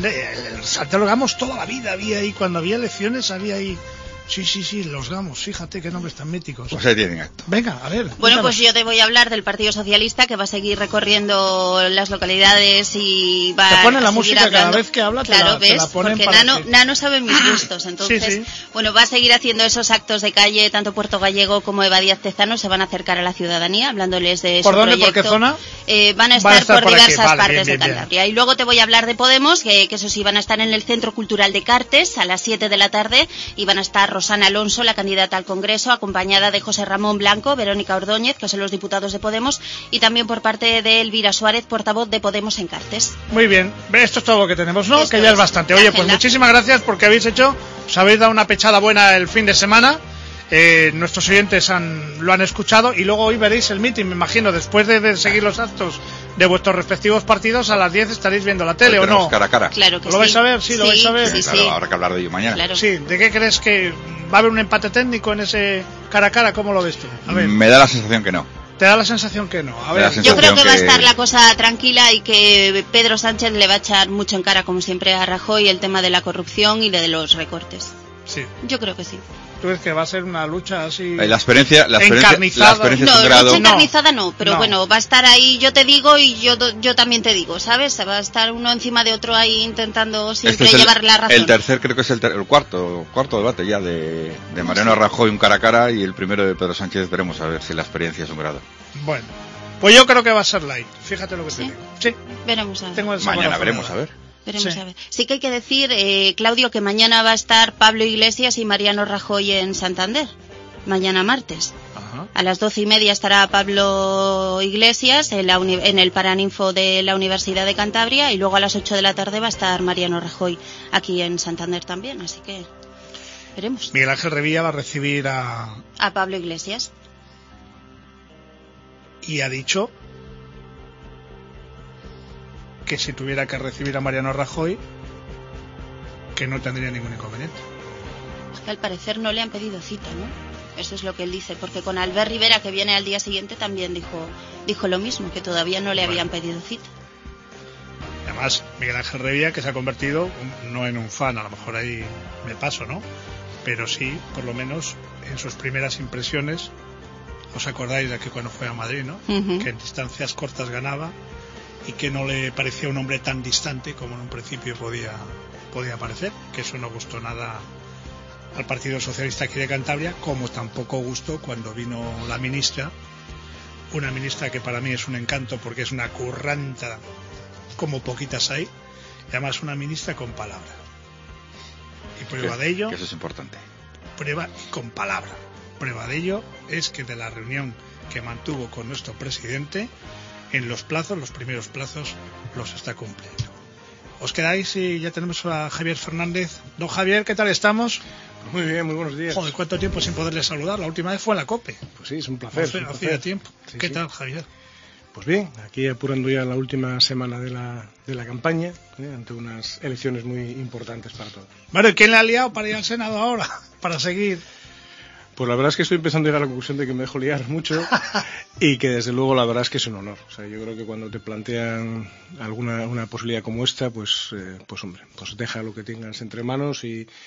S1: El Santiago Los Gamos toda la vida había ahí, cuando había elecciones había ahí. Sí, sí, sí, Los Gamos, fíjate qué nombres tan míticos.
S4: Pues ahí tienen acto.
S1: Venga, a ver.
S5: Bueno,
S1: cuéntanos.
S5: pues yo te voy a hablar del Partido Socialista, que va a seguir recorriendo las localidades y va
S1: te ponen
S5: a
S1: la
S5: seguir
S1: música
S5: hablando.
S1: cada vez que habla,
S5: claro,
S1: te la,
S5: ¿ves?
S1: te la ponen
S5: porque
S1: para
S5: Nano,
S1: que...
S5: Nano sabe mis gustos, entonces,
S1: sí, sí.
S5: bueno, va a seguir haciendo esos actos de calle, tanto Puerto Gallego como Eva Díaz Tezano se van a acercar a la ciudadanía, hablándoles de
S1: ¿Por
S5: su
S1: dónde?
S5: proyecto.
S1: ¿Por qué zona?
S5: Eh, van a estar,
S1: van a estar
S5: por,
S1: por
S5: diversas
S1: vale,
S5: partes
S1: bien, bien,
S5: de Cantabria. Y luego te voy a hablar de Podemos, que, que eso sí, van a estar en el Centro Cultural de Cartes a las siete de la tarde y van a estar Rosana Alonso, la candidata al Congreso, acompañada de José Ramón Blanco, Verónica Ordóñez, que son los diputados de Podemos, y también por parte de Elvira Suárez, portavoz de Podemos en Cartes.
S1: Muy bien, esto es todo lo que tenemos, ¿no?
S5: Esto
S1: que ya es,
S5: es
S1: bastante.
S5: la
S1: Oye,
S5: agenda.
S1: pues muchísimas gracias porque habéis hecho, os habéis dado una pechada buena el fin de semana. Eh, nuestros oyentes han, lo han escuchado y luego hoy veréis el meeting, me imagino, después de, de seguir los actos de vuestros respectivos partidos, a las diez estaréis viendo la tele, ¿o no?
S4: Cara a cara.
S5: Claro que
S1: ¿Lo
S5: sí.
S1: vais a ver? Sí, lo
S5: sí,
S1: vais a ver.
S5: Sí,
S4: claro,
S5: sí.
S4: habrá que hablar de ello mañana.
S5: Claro.
S1: Sí, ¿de qué crees que va a haber un empate técnico en ese cara a cara? ¿Cómo lo ves tú? A ver,
S4: Me da la sensación que no.
S1: te da la sensación que no. A
S4: Me da
S1: ver,
S4: la
S5: Yo creo que,
S4: que-
S5: va a estar la cosa tranquila y que Pedro Sánchez le va a echar mucho en cara, como siempre, a Rajoy el tema de la corrupción y de los recortes.
S1: sí.
S5: Yo creo que sí.
S1: ¿Tú crees que va a ser una lucha así?
S4: Eh, La experiencia, la experiencia,
S1: Encarnizada.
S4: la experiencia es
S5: No,
S4: un grado.
S5: lucha encarnizada no, pero
S1: No.
S5: bueno, va a estar ahí, yo te digo y yo yo también te digo, ¿sabes? Va a estar uno encima de otro ahí intentando siempre
S4: Este es el,
S5: llevar la razón.
S4: el tercer, creo que es el, ter- el cuarto, cuarto debate ya de, de Mariano Rajoy, un cara a cara, y el primero de Pedro Sánchez. Veremos a ver si la experiencia es un grado.
S1: Bueno, pues yo creo que va a ser light. Fíjate lo que te
S5: ¿Sí?
S1: digo. Sí,
S5: Veremos a ver.
S1: tengo esa
S4: Mañana
S1: buena
S4: veremos, a
S1: jornada.
S4: ver.
S5: Veremos
S1: Sí.
S5: a ver. Sí que hay que decir, eh, Claudio, que mañana va a estar Pablo Iglesias y Mariano Rajoy en Santander. Mañana martes.
S1: Ajá.
S5: A las doce y media estará Pablo Iglesias en, la uni- en el Paraninfo de la Universidad de Cantabria y luego a las ocho de la tarde va a estar Mariano Rajoy aquí en Santander también. Así que veremos.
S1: Miguel Ángel Revilla va a recibir a...
S5: A Pablo Iglesias.
S1: y ha dicho que si tuviera que recibir a Mariano Rajoy, que no tendría ningún inconveniente.
S5: Es que al parecer no le han pedido cita, ¿no? Eso es lo que él dice, porque con Albert Rivera, que viene al día siguiente, también dijo dijo lo mismo, que todavía no le habían pedido cita.
S1: Además, Miguel Ángel Revilla, que se ha convertido, no en un fan, a lo mejor ahí me paso, ¿no? Pero sí, por lo menos, en sus primeras impresiones, os acordáis de que cuando fue a Madrid, ¿no?
S5: Uh-huh.
S1: Que en distancias cortas ganaba y que no le parecía un hombre tan distante como en un principio podía, podía parecer, que eso no gustó nada al Partido Socialista aquí de Cantabria, como tampoco gustó cuando vino la ministra, una ministra que para mí es un encanto porque es una curranta como poquitas hay, y además una ministra con palabra. Y prueba
S4: Que-
S1: de ello,
S4: que eso es importante.
S1: prueba con palabra. Prueba de ello es que de la reunión que mantuvo con nuestro presidente, en los plazos, los primeros plazos, los está cumpliendo. ¿Os quedáis y ya tenemos a Javier Fernández? Don Javier, ¿qué tal estamos?
S13: Muy bien, muy buenos días.
S1: Joder, ¿cuánto tiempo sin poderle saludar? La última vez fue en la COPE.
S13: Pues sí, es un placer.
S1: Hace-
S13: es un
S1: hacía
S13: placer.
S1: tiempo.
S13: Sí,
S1: ¿Qué
S13: sí.
S1: tal, Javier?
S13: Pues bien, aquí apurando ya la última semana de la, de la campaña, ¿eh? Ante unas elecciones muy importantes para todos.
S1: Bueno, ¿y quién le ha liado para ir al Senado ahora? Para seguir.
S13: Pues la verdad es que estoy empezando a llegar a la conclusión de que me dejo liar mucho y que desde luego la verdad es que es un honor. O sea, yo creo que cuando te plantean alguna una posibilidad como esta, pues, eh, pues hombre, pues deja lo que tengas entre manos y,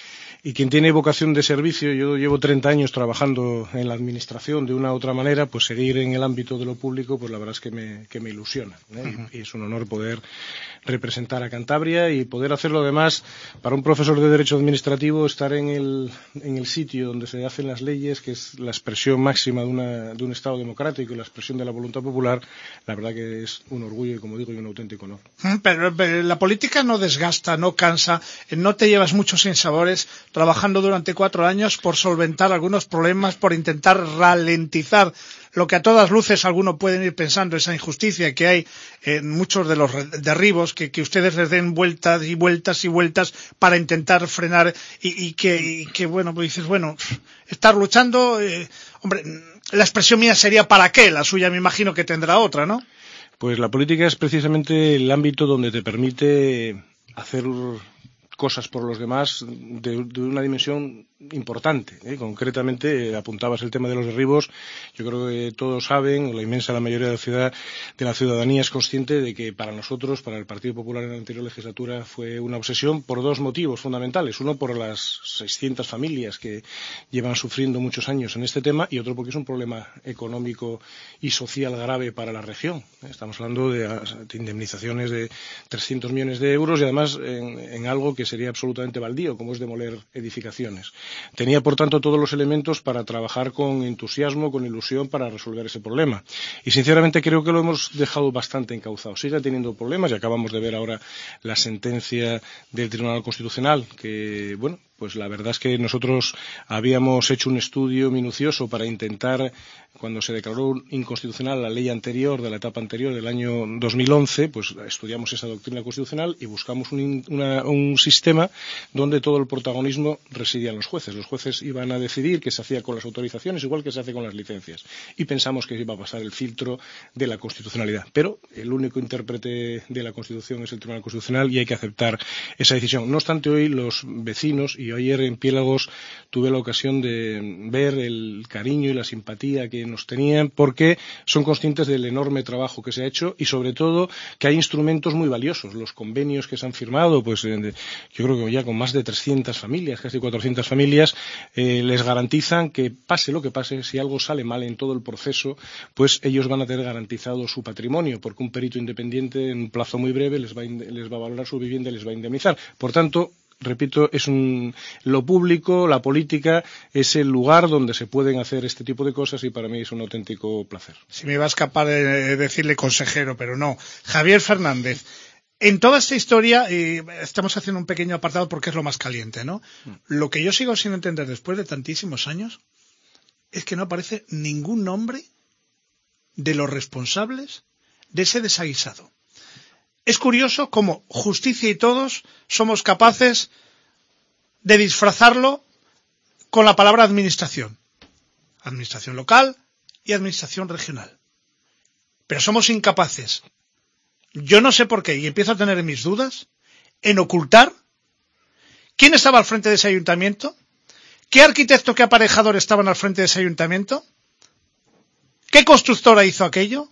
S13: y quien tiene vocación de servicio, yo llevo treinta años trabajando en la administración de una u otra manera, pues seguir en el ámbito de lo público, pues la verdad es que me, que me ilusiona, ¿eh? Uh-huh. y, y es un honor poder representar a Cantabria y poder hacerlo además para un profesor de Derecho Administrativo, estar en el, en el sitio donde se hacen las leyes, que es la expresión máxima de, una, de un Estado democrático y la expresión de la voluntad popular. La verdad que es un orgullo y, como digo, y un auténtico honor.
S1: Pero, pero la política no desgasta, no cansa, no te llevas muchos sinsabores trabajando durante cuatro años por solventar algunos problemas, por intentar ralentizar lo que a todas luces algunos pueden ir pensando, esa injusticia que hay en muchos de los derribos, que, que ustedes les den vueltas y vueltas y vueltas para intentar frenar y, y, que, y que, bueno, pues dices, bueno, estar luchando, eh, hombre, la expresión mía sería ¿para qué? La suya me imagino que tendrá otra, ¿no?
S13: Pues la política es precisamente el ámbito donde te permite hacer cosas por los demás de, de una dimensión importante, ¿eh? Concretamente, eh, apuntabas el tema de los derribos. Yo creo que todos saben, la inmensa la mayoría de la ciudad, de la ciudadanía es consciente de que para nosotros, para el Partido Popular en la anterior legislatura, fue una obsesión por dos motivos fundamentales. Uno, por las seiscientas familias que llevan sufriendo muchos años en este tema, y otro porque es un problema económico y social grave para la región. Estamos hablando de, de indemnizaciones de trescientos millones de euros y además en, en algo que sería absolutamente baldío, como es demoler edificaciones. Tenía, por tanto, todos los elementos para trabajar con entusiasmo, con ilusión, para resolver ese problema. Y, sinceramente, creo que lo hemos dejado bastante encauzado. Sigue teniendo problemas, y acabamos de ver ahora la sentencia del Tribunal Constitucional, que, bueno, pues la verdad es que nosotros habíamos hecho un estudio minucioso para intentar, cuando se declaró inconstitucional la ley anterior, de la etapa anterior, del año dos mil once, pues estudiamos esa doctrina constitucional y buscamos un, una, un sistema donde todo el protagonismo residía en los jueces. Los jueces iban a decidir qué se hacía con las autorizaciones, igual que se hace con las licencias. Y pensamos que iba a pasar el filtro de la constitucionalidad. Pero el único intérprete de la Constitución es el Tribunal Constitucional y hay que aceptar esa decisión. No obstante, hoy los vecinos, y ayer en Piélagos tuve la ocasión de ver el cariño y la simpatía que nos tenían, porque son conscientes del enorme trabajo que se ha hecho y, sobre todo, que hay instrumentos muy valiosos. Los convenios que se han firmado, pues yo creo que ya con más de trescientas familias, casi cuatrocientas familias, eh, les garantizan que pase lo que pase, si algo sale mal en todo el proceso, pues ellos van a tener garantizado su patrimonio, porque un perito independiente en un plazo muy breve les va a, les va a valorar su vivienda y les va a indemnizar. Por tanto, repito, es un, lo público, la política, es el lugar donde se pueden hacer este tipo de cosas y para mí es un auténtico placer.
S1: Si me iba a escapar de decirle consejero, pero no. Javier Fernández, en toda esta historia, y estamos haciendo un pequeño apartado porque es lo más caliente, ¿no? Mm. Lo que yo sigo sin entender después de tantísimos años es que no aparece ningún nombre de los responsables de ese desaguisado. Es curioso cómo Justicia y todos somos capaces de disfrazarlo con la palabra administración. Administración local y administración regional. Pero somos incapaces, yo no sé por qué, y empiezo a tener mis dudas, en ocultar quién estaba al frente de ese ayuntamiento, qué arquitecto, qué aparejador estaban al frente de ese ayuntamiento, qué constructora hizo aquello,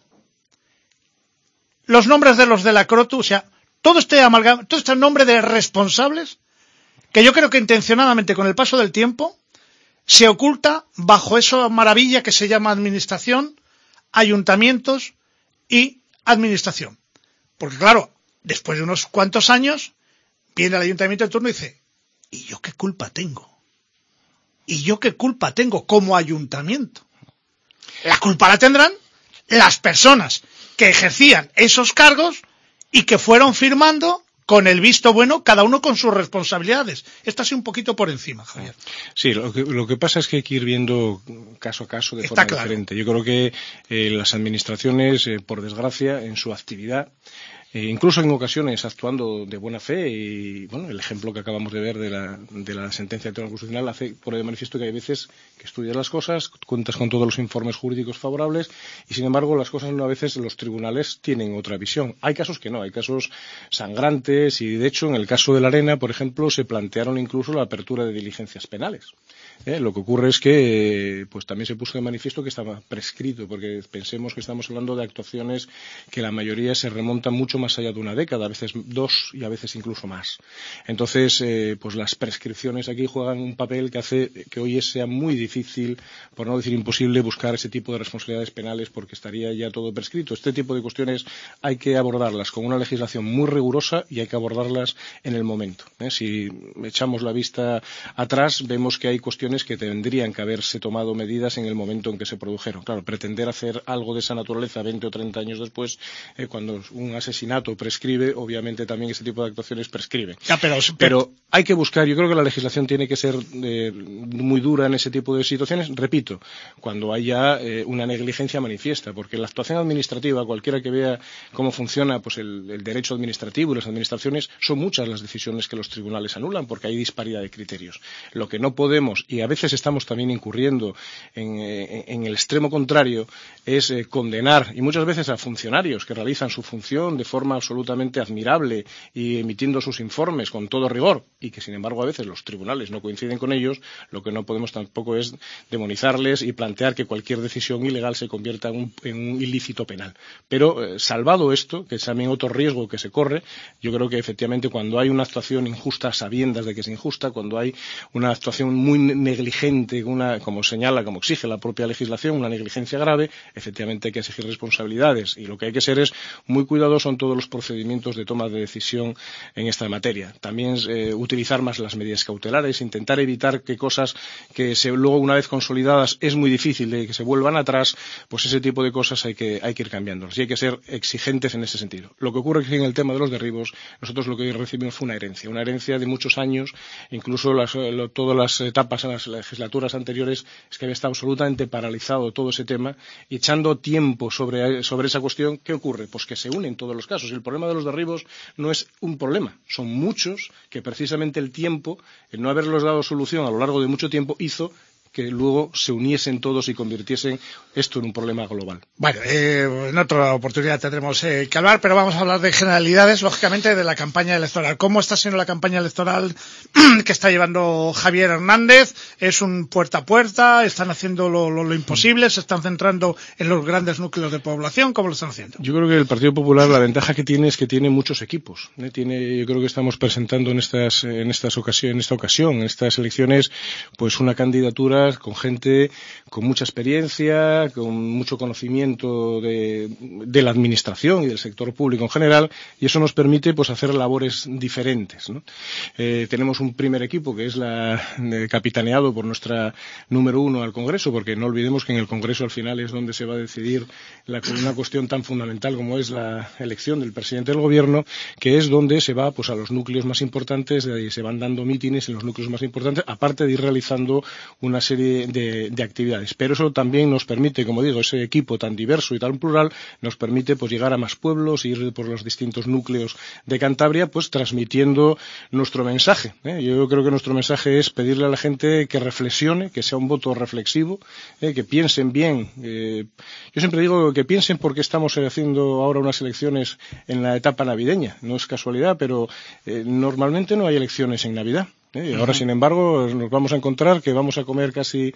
S1: los nombres de los de la Crotu, o sea, todo este amalgama, todo este nombre de responsables, que yo creo que intencionadamente con el paso del tiempo se oculta bajo esa maravilla que se llama administración, ayuntamientos y administración. Porque claro, después de unos cuantos años, viene el ayuntamiento de turno y dice, ¿y yo qué culpa tengo? ¿Y yo qué culpa tengo como ayuntamiento? La culpa la tendrán las personas que ejercían esos cargos y que fueron firmando con el visto bueno, cada uno con sus responsabilidades. Esto así un poquito por encima, Javier.
S13: Sí, lo que, lo que pasa es que hay que ir viendo caso a caso de
S1: Está
S13: forma
S1: claro.
S13: diferente. Yo creo que eh, las administraciones, eh, por desgracia, en su actividad, Eh, incluso en ocasiones actuando de buena fe, y bueno, el ejemplo que acabamos de ver de la, de la sentencia del Tribunal Constitucional hace por de manifiesto que hay veces que estudias las cosas, cuentas con todos los informes jurídicos favorables y sin embargo las cosas a veces los tribunales tienen otra visión. Hay casos que no, hay casos sangrantes y de hecho en el caso de la Arena, por ejemplo, se plantearon incluso la apertura de diligencias penales. Eh, lo que ocurre es que pues también se puso de manifiesto que estaba prescrito, porque pensemos que estamos hablando de actuaciones que la mayoría se remontan mucho más allá de una década, a veces dos y a veces incluso más. Entonces, eh, pues las prescripciones aquí juegan un papel que hace que hoy sea muy difícil, por no decir imposible, buscar ese tipo de responsabilidades penales porque estaría ya todo prescrito. Este tipo de cuestiones hay que abordarlas con una legislación muy rigurosa y hay que abordarlas en el momento. ¿eh? Si echamos la vista atrás, vemos que hay cuestiones que tendrían que haberse tomado medidas en el momento en que se produjeron. Claro, pretender hacer algo de esa naturaleza veinte o treinta años después, eh, cuando un asesinato prescribe, obviamente también ese tipo de actuaciones prescriben.
S1: Ya, pero,
S13: pero hay que buscar, yo creo que la legislación tiene que ser eh, muy dura en ese tipo de situaciones, repito, cuando haya eh, una negligencia manifiesta, porque la actuación administrativa, cualquiera que vea cómo funciona pues el, el derecho administrativo y las administraciones, son muchas las decisiones que los tribunales anulan, porque hay disparidad de criterios. Lo que no podemos, y a veces estamos también incurriendo en, eh, en el extremo contrario, es eh, condenar, y muchas veces a funcionarios que realizan su función de forma absolutamente admirable y emitiendo sus informes con todo rigor, y que sin embargo a veces los tribunales no coinciden con ellos. Lo que no podemos tampoco es demonizarles y plantear que cualquier decisión ilegal se convierta en un, en un ilícito penal. Pero eh, salvado esto, que es también otro riesgo que se corre, yo creo que efectivamente cuando hay una actuación injusta a sabiendas de que es injusta, cuando hay una actuación muy negligente, una, como señala, como exige la propia legislación, una negligencia grave, efectivamente hay que exigir responsabilidades, y lo que hay que ser es muy cuidadoso en todos los procedimientos de toma de decisión en esta materia. También eh, utilizar más las medidas cautelares, intentar evitar que cosas que se, luego una vez consolidadas es muy difícil de que se vuelvan atrás, pues ese tipo de cosas hay que, hay que ir cambiándolas y hay que ser exigentes en ese sentido. Lo que ocurre es que en el tema de los derribos, nosotros lo que recibimos fue una herencia, una herencia de muchos años, incluso las, lo, todas las etapas en las legislaturas anteriores, es que había estado absolutamente paralizado todo ese tema, y echando tiempo sobre, sobre esa cuestión. ¿Qué ocurre? Pues que se unen todos los casos. Y el problema de los derribos no es un problema, son muchos que precisamente el tiempo, el no haberlos dado solución a lo largo de mucho tiempo, hizo que luego se uniesen todos y convirtiesen esto en un problema global.
S1: Bueno, eh, en otra oportunidad tendremos eh, que hablar, pero vamos a hablar de generalidades, lógicamente, de la campaña electoral. ¿Cómo está siendo la campaña electoral que está llevando Javier Hernández? ¿Es un puerta a puerta? ¿Están haciendo lo, lo, lo imposible? ¿Se están centrando en los grandes núcleos de población? ¿Cómo lo están haciendo?
S13: Yo creo que el Partido Popular, la ventaja que tiene es que tiene muchos equipos. ¿eh? Tiene, yo creo que estamos presentando en estas, en estas ocasiones, en esta ocasión, en estas elecciones, pues una candidatura con gente con mucha experiencia, con mucho conocimiento de, de la administración y del sector público en general, y eso nos permite pues hacer labores diferentes, ¿no? Eh, tenemos un primer equipo que es la eh, capitaneado por nuestra número uno al Congreso, porque no olvidemos que en el Congreso al final es donde se va a decidir la, una cuestión tan fundamental como es la elección del presidente del Gobierno, que es donde se va pues a los núcleos más importantes, y se van dando mítines en los núcleos más importantes, aparte de ir realizando una serie De, de actividades. Pero eso también nos permite, como digo, ese equipo tan diverso y tan plural, nos permite pues llegar a más pueblos, ir por los distintos núcleos de Cantabria, pues transmitiendo nuestro mensaje, ¿eh? Yo creo que nuestro mensaje es pedirle a la gente que reflexione, que sea un voto reflexivo, ¿eh? Que piensen bien. Eh, yo siempre digo que piensen por qué estamos haciendo ahora unas elecciones en la etapa navideña. No es casualidad, pero eh, normalmente no hay elecciones en Navidad. ¿Eh? Y ahora, sin embargo, nos vamos a encontrar que vamos a comer casi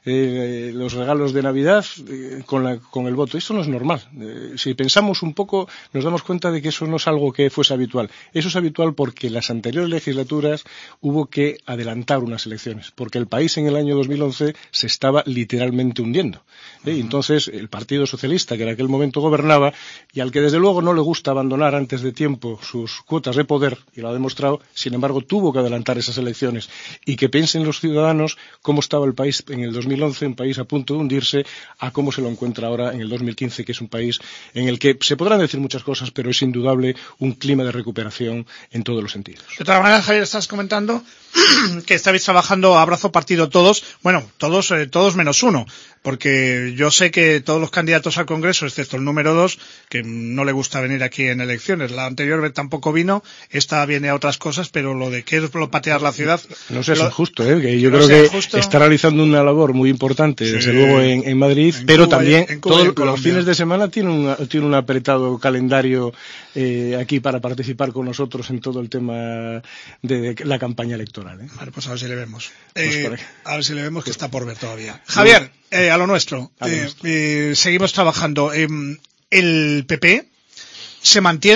S13: eh, los regalos de Navidad eh, con, la, con el voto. Esto no es normal. Eh, si pensamos un poco, nos damos cuenta de que eso no es algo que fuese habitual. Eso es habitual porque en las anteriores legislaturas hubo que adelantar unas elecciones, porque el país en el año dos mil once se estaba literalmente hundiendo. ¿Eh? Y entonces, el Partido Socialista, que en aquel momento gobernaba, y al que desde luego no le gusta abandonar antes de tiempo sus cuotas de poder, y lo ha demostrado, sin embargo, tuvo que adelantar esas elecciones. elecciones y que piensen los ciudadanos cómo estaba el país en el dos mil once, un país a punto de hundirse, a cómo se lo encuentra ahora en el dos mil quince, que es un país en el que se podrán decir muchas cosas, pero es indudable un clima de recuperación en todos los sentidos.
S1: De todas maneras, Javier, estás comentando que estáis trabajando a brazo partido todos, bueno, todos, eh, todos menos uno, porque yo sé que todos los candidatos al Congreso, excepto el número dos, que no le gusta venir aquí en elecciones, la anterior vez tampoco vino, esta viene a otras cosas, pero lo de que es lo patear la ciudad...
S13: No sé, es
S1: lo,
S13: injusto, ¿eh? Que yo
S1: no
S13: creo que
S1: injusto.
S13: Está realizando una labor muy importante, sí, desde luego en, en Madrid,
S1: en
S13: pero
S1: Cuba,
S13: también
S1: en Cuba,
S13: todos los fines de semana tiene, una, tiene un apretado calendario eh, aquí para participar con nosotros en todo el tema de, de la campaña electoral, ¿eh?
S1: Vale, pues a ver si le vemos.
S13: Pues
S1: Eh,
S13: para...
S1: a ver si le vemos, que está por ver todavía. Javier, eh, a lo nuestro.
S13: A lo
S1: eh,
S13: nuestro.
S1: Eh, seguimos trabajando. Eh, el P P se mantiene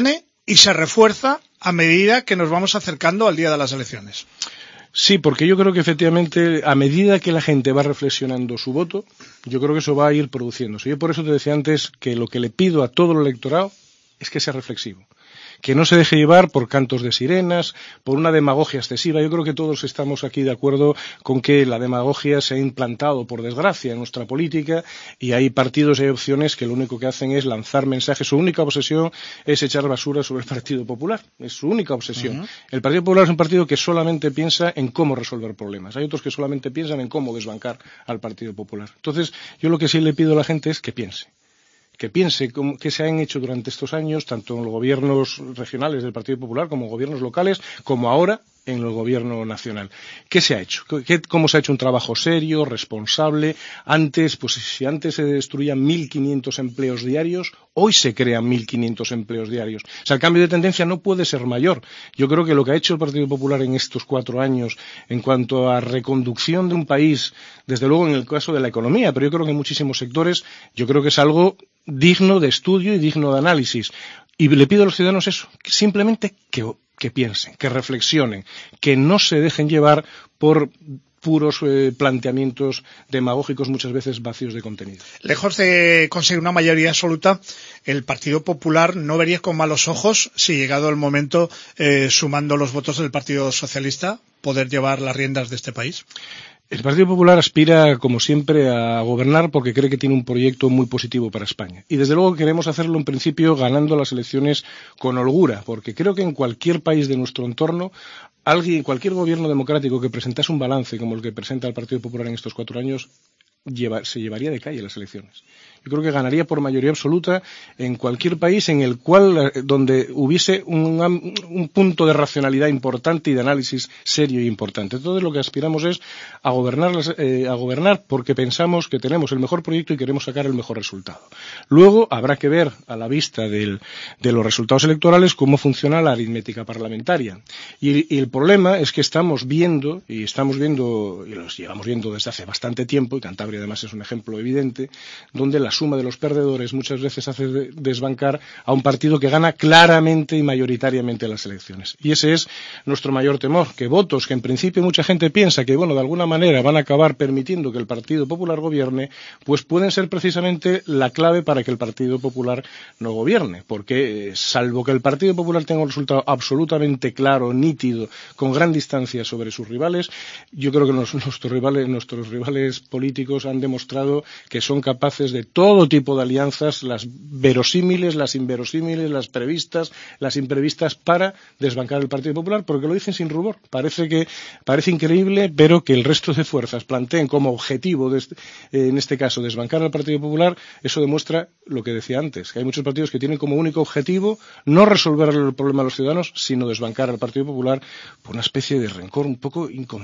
S1: y se refuerza a medida que nos vamos acercando al día de las elecciones.
S13: Sí, porque yo creo que efectivamente, a medida que la gente va reflexionando su voto, yo creo que eso va a ir produciéndose. Yo por eso te decía antes que lo que le pido a todo el electorado es que sea reflexivo, que no se deje llevar por cantos de sirenas, por una demagogia excesiva. Yo creo que todos estamos aquí de acuerdo con que la demagogia se ha implantado, por desgracia, en nuestra política, y hay partidos y hay opciones que lo único que hacen es lanzar mensajes. Su única obsesión es echar basura sobre el Partido Popular. Es su única obsesión. Uh-huh. El Partido Popular es un partido que solamente piensa en cómo resolver problemas. Hay otros que solamente piensan en cómo desbancar al Partido Popular. Entonces, yo lo que sí le pido a la gente es que piense. que piense qué se han hecho durante estos años, tanto en los gobiernos regionales del Partido Popular como en gobiernos locales, como ahora en el gobierno nacional. ¿Qué se ha hecho? ¿Qué, ¿Cómo se ha hecho un trabajo serio, responsable? Antes, pues si antes se destruían mil quinientos empleos diarios, hoy se crean mil quinientos empleos diarios. O sea, el cambio de tendencia no puede ser mayor. Yo creo que lo que ha hecho el Partido Popular en estos cuatro años en cuanto a reconducción de un país, desde luego en el caso de la economía, pero yo creo que en muchísimos sectores, yo creo que es algo digno de estudio y digno de análisis. Y le pido a los ciudadanos eso, simplemente que, que piensen, que reflexionen, que no se dejen llevar por puros eh, planteamientos demagógicos, muchas veces vacíos de contenido.
S1: Lejos de conseguir una mayoría absoluta, el Partido Popular no vería con malos ojos, si llegado el momento, eh, sumando los votos del Partido Socialista, poder llevar las riendas de este país.
S13: El Partido Popular aspira, como siempre, a gobernar porque cree que tiene un proyecto muy positivo para España. Y desde luego queremos hacerlo en principio ganando las elecciones con holgura, porque creo que en cualquier país de nuestro entorno, alguien, cualquier gobierno democrático que presentase un balance como el que presenta el Partido Popular en estos cuatro años, lleva, se llevaría de calle las elecciones. Yo creo que ganaría por mayoría absoluta en cualquier país en el cual, donde hubiese un, un punto de racionalidad importante y de análisis serio e importante. Entonces lo que aspiramos es a gobernar, eh, a gobernar porque pensamos que tenemos el mejor proyecto y queremos sacar el mejor resultado. Luego habrá que ver a la vista del, de los resultados electorales cómo funciona la aritmética parlamentaria. Y, y el problema es que estamos viendo, y estamos viendo, y los llevamos viendo desde hace bastante tiempo, y Cantabria además es un ejemplo evidente, donde la suma de los perdedores muchas veces hace desbancar a un partido que gana claramente y mayoritariamente las elecciones. Y ese es nuestro mayor temor, que votos que en principio mucha gente piensa que, bueno, de alguna manera van a acabar permitiendo que el Partido Popular gobierne, pues pueden ser precisamente la clave para que el Partido Popular no gobierne, porque salvo que el Partido Popular tenga un resultado absolutamente claro, nítido, con gran distancia sobre sus rivales, yo creo que los, nuestros rivales, nuestros rivales políticos han demostrado que son capaces de todo tipo de alianzas, las verosímiles, las inverosímiles, las previstas, las imprevistas, para desbancar el Partido Popular, porque lo dicen sin rubor. Parece que parece increíble, pero que el resto de fuerzas planteen como objetivo, de este, eh, en este caso, desbancar al Partido Popular, eso demuestra lo que decía antes, que hay muchos partidos que tienen como único objetivo no resolver el problema de los ciudadanos, sino desbancar al Partido Popular por una especie de rencor un poco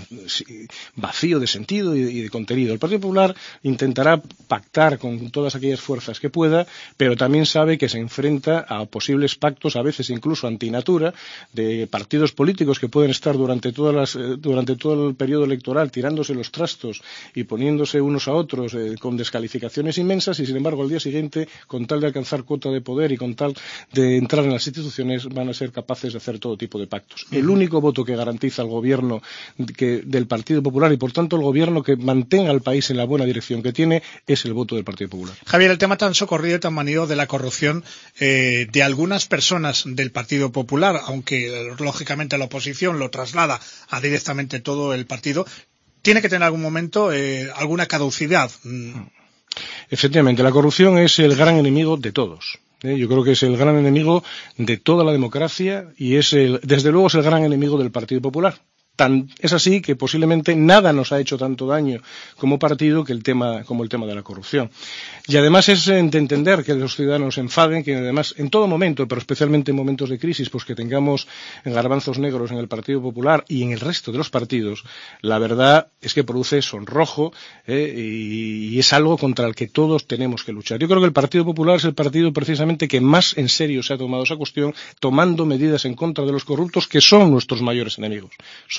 S13: vacío de sentido y de contenido. El Partido Popular intentará pactar con todas aquellas fuerzas que pueda, pero también sabe que se enfrenta a posibles pactos, a veces incluso antinatura, de partidos políticos que pueden estar durante todas las, eh, durante todo el periodo electoral tirándose los trastos y poniéndose unos a otros eh, con descalificaciones inmensas, y sin embargo al día siguiente, con tal de alcanzar cuota de poder y con tal de entrar en las instituciones, van a ser capaces de hacer todo tipo de pactos. El único voto que garantiza el gobierno que, del Partido Popular, y por tanto el gobierno que mantenga al país en la buena dirección que tiene, es el voto del Partido Popular.
S1: Javier, el tema tan socorrido y tan manido de la corrupción eh, de algunas personas del Partido Popular, aunque lógicamente la oposición lo traslada a directamente todo el partido, tiene que tener en algún momento eh, alguna caducidad.
S13: Efectivamente, la corrupción es el gran enemigo de todos. ¿eh? Yo creo que es el gran enemigo de toda la democracia y es el, desde luego es el gran enemigo del Partido Popular. Tan, es así que posiblemente nada nos ha hecho tanto daño como partido que el tema, como el tema de la corrupción. Y además es de entender que los ciudadanos se enfaden, que además en todo momento, pero especialmente en momentos de crisis, pues que tengamos garbanzos negros en el Partido Popular y en el resto de los partidos, la verdad es que produce sonrojo eh, y, y es algo contra el que todos tenemos que luchar. Yo creo que el Partido Popular es el partido precisamente que más en serio se ha tomado esa cuestión, tomando medidas en contra de los corruptos, que son nuestros mayores enemigos. Son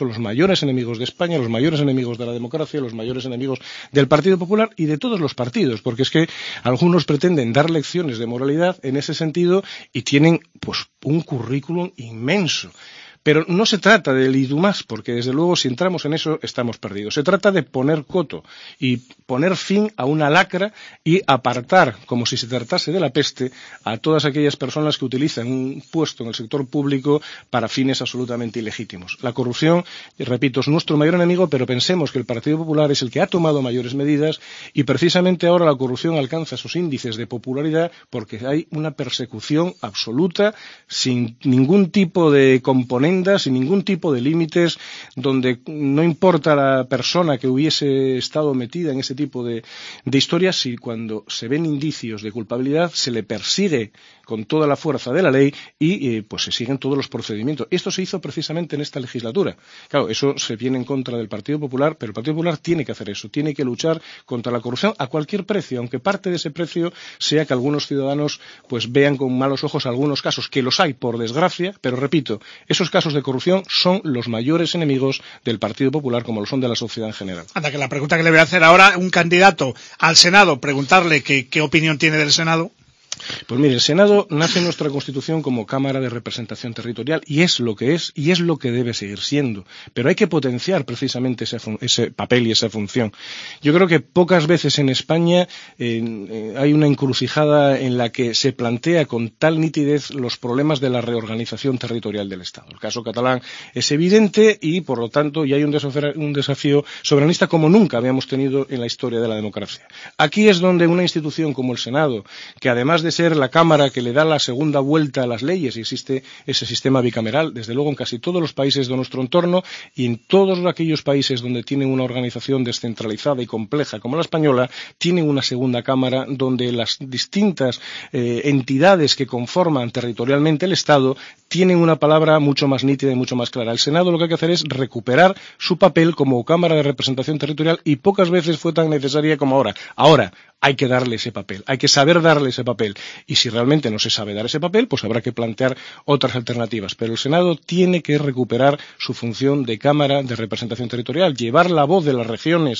S13: son los mayores enemigos de España, los mayores enemigos de la democracia, los mayores enemigos del Partido Popular y de todos los partidos, porque es que algunos pretenden dar lecciones de moralidad en ese sentido y tienen pues un currículum inmenso. Pero no se trata del y tú más, porque desde luego si entramos en eso estamos perdidos. Se trata de poner coto y poner fin a una lacra y apartar, como si se tratase de la peste, a todas aquellas personas que utilizan un puesto en el sector público para fines absolutamente ilegítimos. La corrupción, repito, es nuestro mayor enemigo, pero pensemos que el Partido Popular es el que ha tomado mayores medidas y precisamente ahora la corrupción alcanza esos índices de popularidad porque hay una persecución absoluta sin ningún tipo de componente, sin ningún tipo de límites, donde no importa la persona que hubiese estado metida en ese tipo de, de historias, si cuando se ven indicios de culpabilidad se le persigue con toda la fuerza de la ley y eh, pues se siguen todos los procedimientos. Esto se hizo precisamente en esta legislatura. Claro, eso se viene en contra del Partido Popular, pero el Partido Popular tiene que hacer eso, tiene que luchar contra la corrupción a cualquier precio, aunque parte de ese precio sea que algunos ciudadanos pues vean con malos ojos algunos casos, que los hay por desgracia, pero repito, esos casos de corrupción son los mayores enemigos del Partido Popular, como lo son de la sociedad en general.
S1: Anda, que la pregunta que le voy a hacer ahora, un candidato al Senado, preguntarle que, qué opinión tiene del Senado.
S13: Pues mire, el Senado nace en nuestra Constitución como Cámara de Representación Territorial y es lo que es y es lo que debe seguir siendo. Pero hay que potenciar precisamente ese, ese papel y esa función. Yo creo que pocas veces en España eh, eh, hay una encrucijada en la que se plantea con tal nitidez los problemas de la reorganización territorial del Estado. El caso catalán es evidente y, por lo tanto, ya hay un desafío, un desafío soberanista como nunca habíamos tenido en la historia de la democracia. Aquí es donde una institución como el Senado, que además de de ser la Cámara que le da la segunda vuelta a las leyes y existe ese sistema bicameral, desde luego en casi todos los países de nuestro entorno y en todos aquellos países donde tienen una organización descentralizada y compleja como la española, tienen una segunda Cámara donde las distintas eh, entidades que conforman territorialmente el Estado tienen una palabra mucho más nítida y mucho más clara. El Senado lo que hay que hacer es recuperar su papel como Cámara de Representación Territorial y pocas veces fue tan necesaria como ahora. Ahora, hay que darle ese papel, hay que saber darle ese papel. Y si realmente no se sabe dar ese papel, pues habrá que plantear otras alternativas. Pero el Senado tiene que recuperar su función de Cámara de Representación Territorial, llevar la voz de las regiones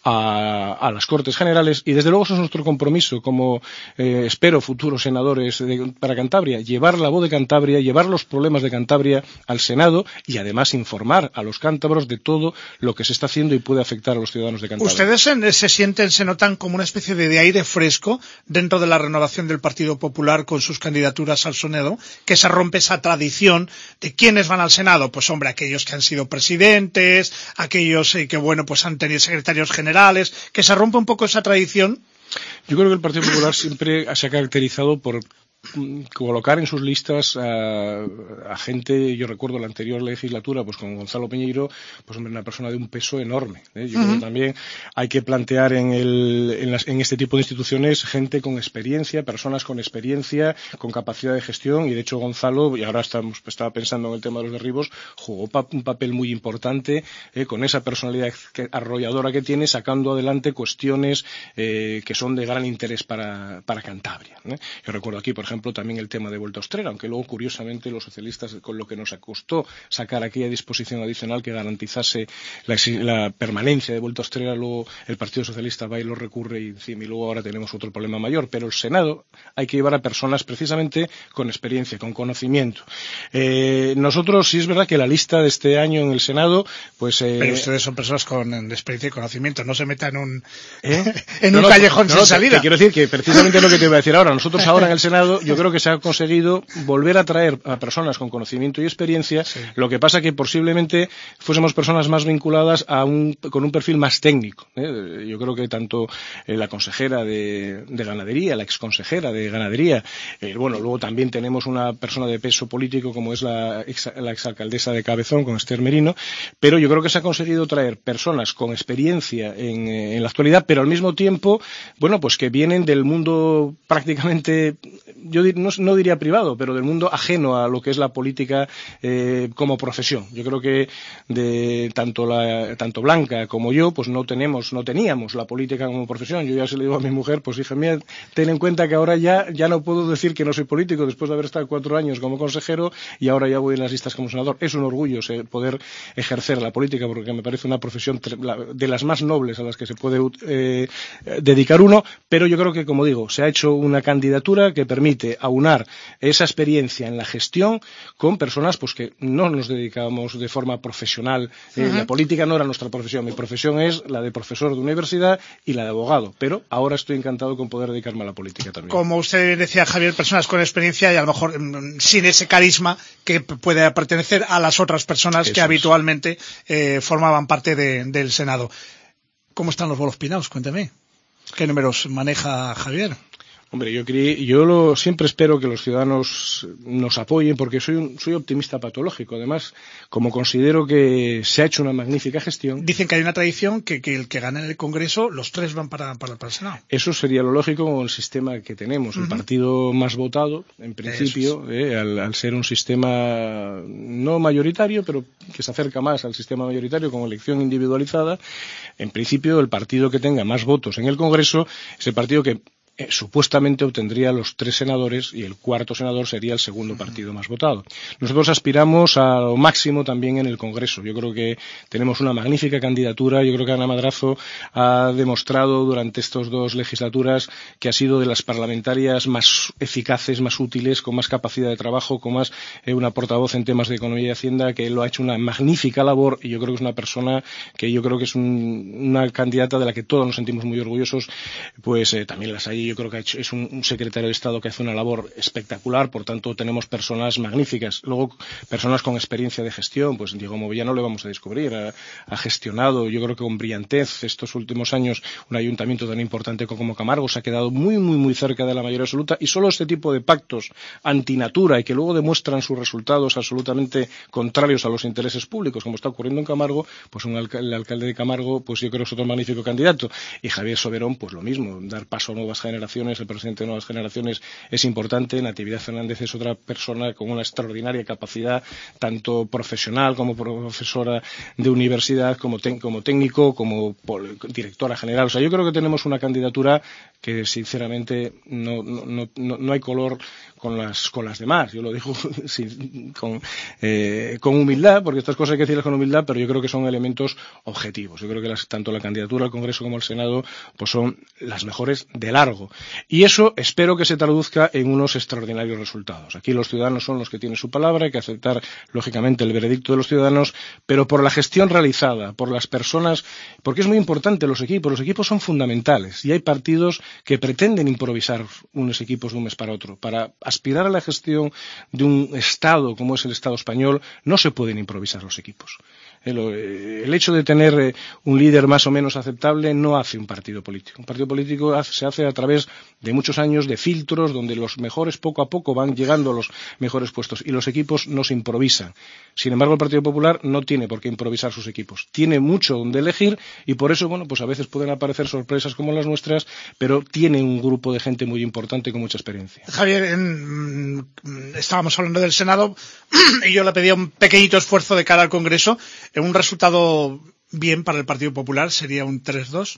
S13: a, a las Cortes Generales y desde luego eso es nuestro compromiso como eh, espero futuros senadores de, para Cantabria, llevar la voz de Cantabria, llevar los problemas de Cantabria al Senado y además informar a los cántabros de todo lo que se está haciendo y puede afectar a los ciudadanos de Cantabria.
S1: ¿Ustedes se, se sienten, se notan como una especie de, de aire fresco dentro de la renovación del Partido Popular con sus candidaturas al Senado, que se rompe esa tradición de quiénes van al Senado? Pues hombre, aquellos que han sido presidentes, aquellos eh, que bueno pues han tenido secretarios generales, que se rompe un poco esa tradición.
S13: Yo creo que el Partido Popular siempre se ha caracterizado por colocar en sus listas a, a gente, yo recuerdo la anterior legislatura, pues con Gonzalo Peñeiro, pues hombre, una persona de un peso enorme, ¿eh? Yo uh-huh. creo que también hay que plantear en, el, en, las, en este tipo de instituciones gente con experiencia, personas con experiencia, con capacidad de gestión, y de hecho Gonzalo, y ahora estamos, estaba pensando en el tema de los derribos, jugó pa, un papel muy importante, ¿eh? Con esa personalidad que, arrolladora que tiene, sacando adelante cuestiones eh, que son de gran interés para, para Cantabria, ¿eh? Yo recuerdo aquí, por ejemplo, ejemplo, también el tema de Vuelta Ostrera, aunque luego, curiosamente, los socialistas, con lo que nos costó sacar aquella disposición adicional que garantizase la, la permanencia de Vuelta Ostrera, luego el Partido Socialista va y lo recurre y, encima, y luego ahora tenemos otro problema mayor. Pero el Senado hay que llevar a personas precisamente con experiencia, con conocimiento. Eh, nosotros, sí es verdad que la lista de este año en el Senado, pues... Eh,
S1: Pero ustedes son personas con experiencia y conocimiento, no se metan en un,
S13: ¿eh?
S1: en
S13: no,
S1: un
S13: no,
S1: callejón
S13: no,
S1: sin
S13: no,
S1: salida.
S13: Te quiero decir que precisamente es lo que te iba a decir ahora. Nosotros ahora en el Senado, yo creo que se ha conseguido volver a traer a personas con conocimiento y experiencia, sí. Lo que pasa que posiblemente fuésemos personas más vinculadas a un, con un perfil más técnico, ¿eh? Yo creo que tanto eh, la consejera de, de Ganadería, la exconsejera de Ganadería, eh, bueno, luego también tenemos una persona de peso político como es la, ex, la exalcaldesa de Cabezón, con Esther Merino, pero yo creo que se ha conseguido traer personas con experiencia en, en la actualidad, pero al mismo tiempo, bueno, pues que vienen del mundo prácticamente yo no, no diría privado, pero del mundo ajeno a lo que es la política eh, como profesión. Yo creo que de tanto la tanto Blanca como yo, pues no tenemos, no teníamos la política como profesión. Yo ya se le digo a mi mujer, pues hija mía, ten en cuenta que ahora ya, ya no puedo decir que no soy político después de haber estado cuatro años como consejero y ahora ya voy en las listas como senador. Es un orgullo poder ejercer la política porque me parece una profesión de las más nobles a las que se puede eh, dedicar uno, pero yo creo que, como digo, se ha hecho una candidatura que permite aunar esa experiencia en la gestión con personas pues que no nos dedicamos de forma profesional. Eh, uh-huh. La política no era nuestra profesión, mi profesión es la de profesor de universidad y la de abogado, pero ahora estoy encantado con poder dedicarme a la política también.
S1: Como usted decía, Javier, personas con experiencia y a lo mejor sin ese carisma que puede pertenecer a las otras personas Eso que es. habitualmente eh, formaban parte de, del Senado. ¿Cómo están los bolos pinados? Cuénteme. ¿Qué números maneja Javier?
S13: Hombre, yo, creí, yo lo, siempre espero que los ciudadanos nos apoyen porque soy, un, soy optimista patológico. Además, como considero que se ha hecho una magnífica gestión...
S1: Dicen que hay una tradición que, que el que gana en el Congreso, los tres van para, para, para el Senado.
S13: Eso sería lo lógico con el sistema que tenemos. Uh-huh. El partido más votado, en principio, es. eh, al, al ser un sistema no mayoritario, pero que se acerca más al sistema mayoritario con elección individualizada, en principio el partido que tenga más votos en el Congreso es el partido que Eh, supuestamente obtendría los tres senadores y el cuarto senador sería el segundo partido más votado. Nosotros aspiramos a lo máximo también en el Congreso. Yo creo que tenemos una magnífica candidatura. Yo creo que Ana Madrazo ha demostrado durante estas dos legislaturas que ha sido de las parlamentarias más eficaces, más útiles, con más capacidad de trabajo, con más eh, una portavoz en temas de economía y hacienda, que lo ha hecho una magnífica labor y yo creo que es una persona que yo creo que es un, una candidata de la que todos nos sentimos muy orgullosos. Pues eh, también las hay. Yo creo que ha hecho, es un, un secretario de Estado que hace una labor espectacular, por tanto tenemos personas magníficas. Luego, personas con experiencia de gestión, pues Diego Movilla no le vamos a descubrir, ha, ha gestionado, yo creo que con brillantez estos últimos años un ayuntamiento tan importante como Camargo, se ha quedado muy, muy, muy cerca de la mayoría absoluta y solo este tipo de pactos antinatura y que luego demuestran sus resultados absolutamente contrarios a los intereses públicos, como está ocurriendo en Camargo, pues un alca- el alcalde de Camargo, pues yo creo que es otro magnífico candidato. Y Javier Soberón, pues lo mismo, dar paso a nuevas generaciones. El presidente de Nuevas Generaciones es importante. Natividad Fernández es otra persona con una extraordinaria capacidad, tanto profesional como profesora de universidad, como, ten, como técnico, como directora general. O sea, yo creo que tenemos una candidatura que, sinceramente, no, no, no, no hay color con las, con las demás. Yo lo digo sí, con, eh, con humildad, porque estas cosas hay que decirlas con humildad, pero yo creo que son elementos objetivos. Yo creo que las, tanto la candidatura al Congreso como al Senado pues son las mejores de largo. Y eso espero que se traduzca en unos extraordinarios resultados. Aquí los ciudadanos son los que tienen su palabra, hay que aceptar, lógicamente, el veredicto de los ciudadanos, pero por la gestión realizada, por las personas, porque es muy importante los equipos. Los equipos son fundamentales y hay partidos que pretenden improvisar unos equipos de un mes para otro. Para aspirar a la gestión de un Estado como es el Estado español, no se pueden improvisar los equipos. El, el hecho de tener eh, un líder más o menos aceptable no hace un partido político. Un partido político hace, se hace a través de muchos años de filtros donde los mejores poco a poco van llegando a los mejores puestos y los equipos no se improvisan. Sin embargo, el Partido Popular no tiene por qué improvisar sus equipos. Tiene mucho donde elegir y por eso, bueno, pues a veces pueden aparecer sorpresas como las nuestras, pero tiene un grupo de gente muy importante con mucha experiencia.
S1: Javier, en, estábamos hablando del Senado y yo le pedía un pequeñito esfuerzo de cara al Congreso. Un resultado bien para el Partido Popular sería un tres dos.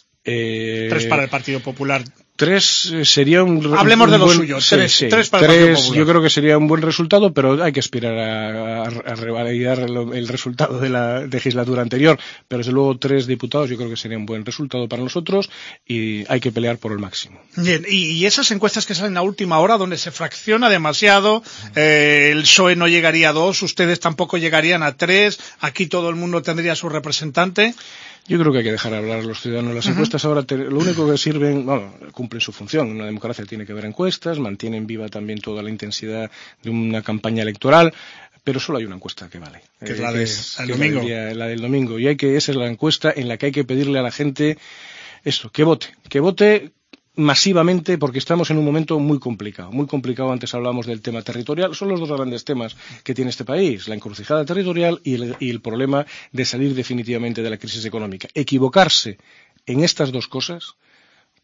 S13: Eh...
S1: Tres para el Partido Popular.
S13: Tres sería un...
S1: Hablemos
S13: un
S1: de lo
S13: buen,
S1: suyo.
S13: Sí,
S1: tres,
S13: sí,
S1: tres para
S13: tres,
S1: el Partido Popular.
S13: Yo creo que sería un buen resultado, pero hay que aspirar a, a, a revalidar el, el resultado de la legislatura anterior. Pero desde luego tres diputados yo creo que sería un buen resultado para nosotros y hay que pelear por el máximo.
S1: Bien, y, y esas encuestas que salen a última hora donde se fracciona demasiado, eh, el P S O E no llegaría a dos, ustedes tampoco llegarían a tres, aquí todo el mundo tendría su representante.
S13: Yo creo que hay que dejar hablar a los ciudadanos. Las uh-huh. encuestas ahora te, lo único que sirven, bueno, cumplen su función. Una democracia tiene que haber encuestas, mantienen viva también toda la intensidad de una campaña electoral, pero solo hay una encuesta que vale.
S1: Que es la, de,
S13: eh, es,
S1: el
S13: que
S1: domingo.
S13: Es la, del día, la del domingo. Y hay que, esa es la encuesta en la que hay que pedirle a la gente eso, que vote, que vote masivamente, porque estamos en un momento muy complicado, muy complicado. Antes hablábamos del tema territorial, son los dos grandes temas que tiene este país, la encrucijada territorial y el, y el problema de salir definitivamente de la crisis económica. Equivocarse en estas dos cosas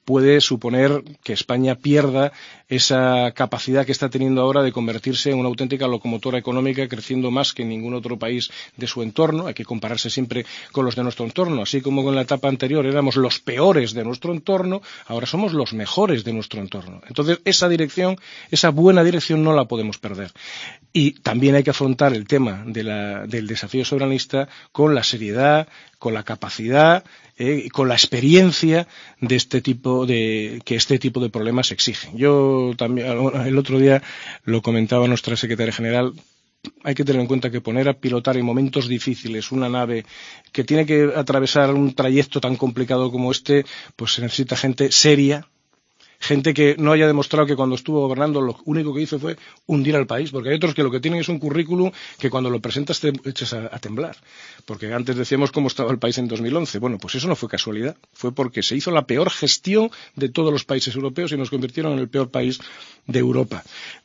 S13: puede suponer que España pierda esa capacidad que está teniendo ahora de convertirse en una auténtica locomotora económica, creciendo más que en ningún otro país de su entorno. Hay que compararse siempre con los de nuestro entorno. Así como en la etapa anterior éramos los peores de nuestro entorno, ahora somos los mejores de nuestro entorno. Entonces, esa dirección, esa buena dirección no la podemos perder. Y también hay que afrontar el tema de la, del desafío soberanista con la seriedad, con la capacidad, eh, con la experiencia de este tipo de que este tipo de problemas exigen. Yo también el otro día lo comentaba nuestra secretaria general. Hay que tener en cuenta que poner a pilotar en momentos difíciles una nave que tiene que atravesar un trayecto tan complicado como este, pues se necesita gente seria. Gente que no haya demostrado que cuando estuvo gobernando lo único que hizo fue hundir al país, porque hay otros que lo que tienen es un currículum que cuando lo presentas te echas a, a temblar, porque antes decíamos cómo estaba el país en dos mil once. Bueno, pues eso no fue casualidad, fue porque se hizo la peor gestión de todos los países europeos y nos convirtieron en el peor país de Europa.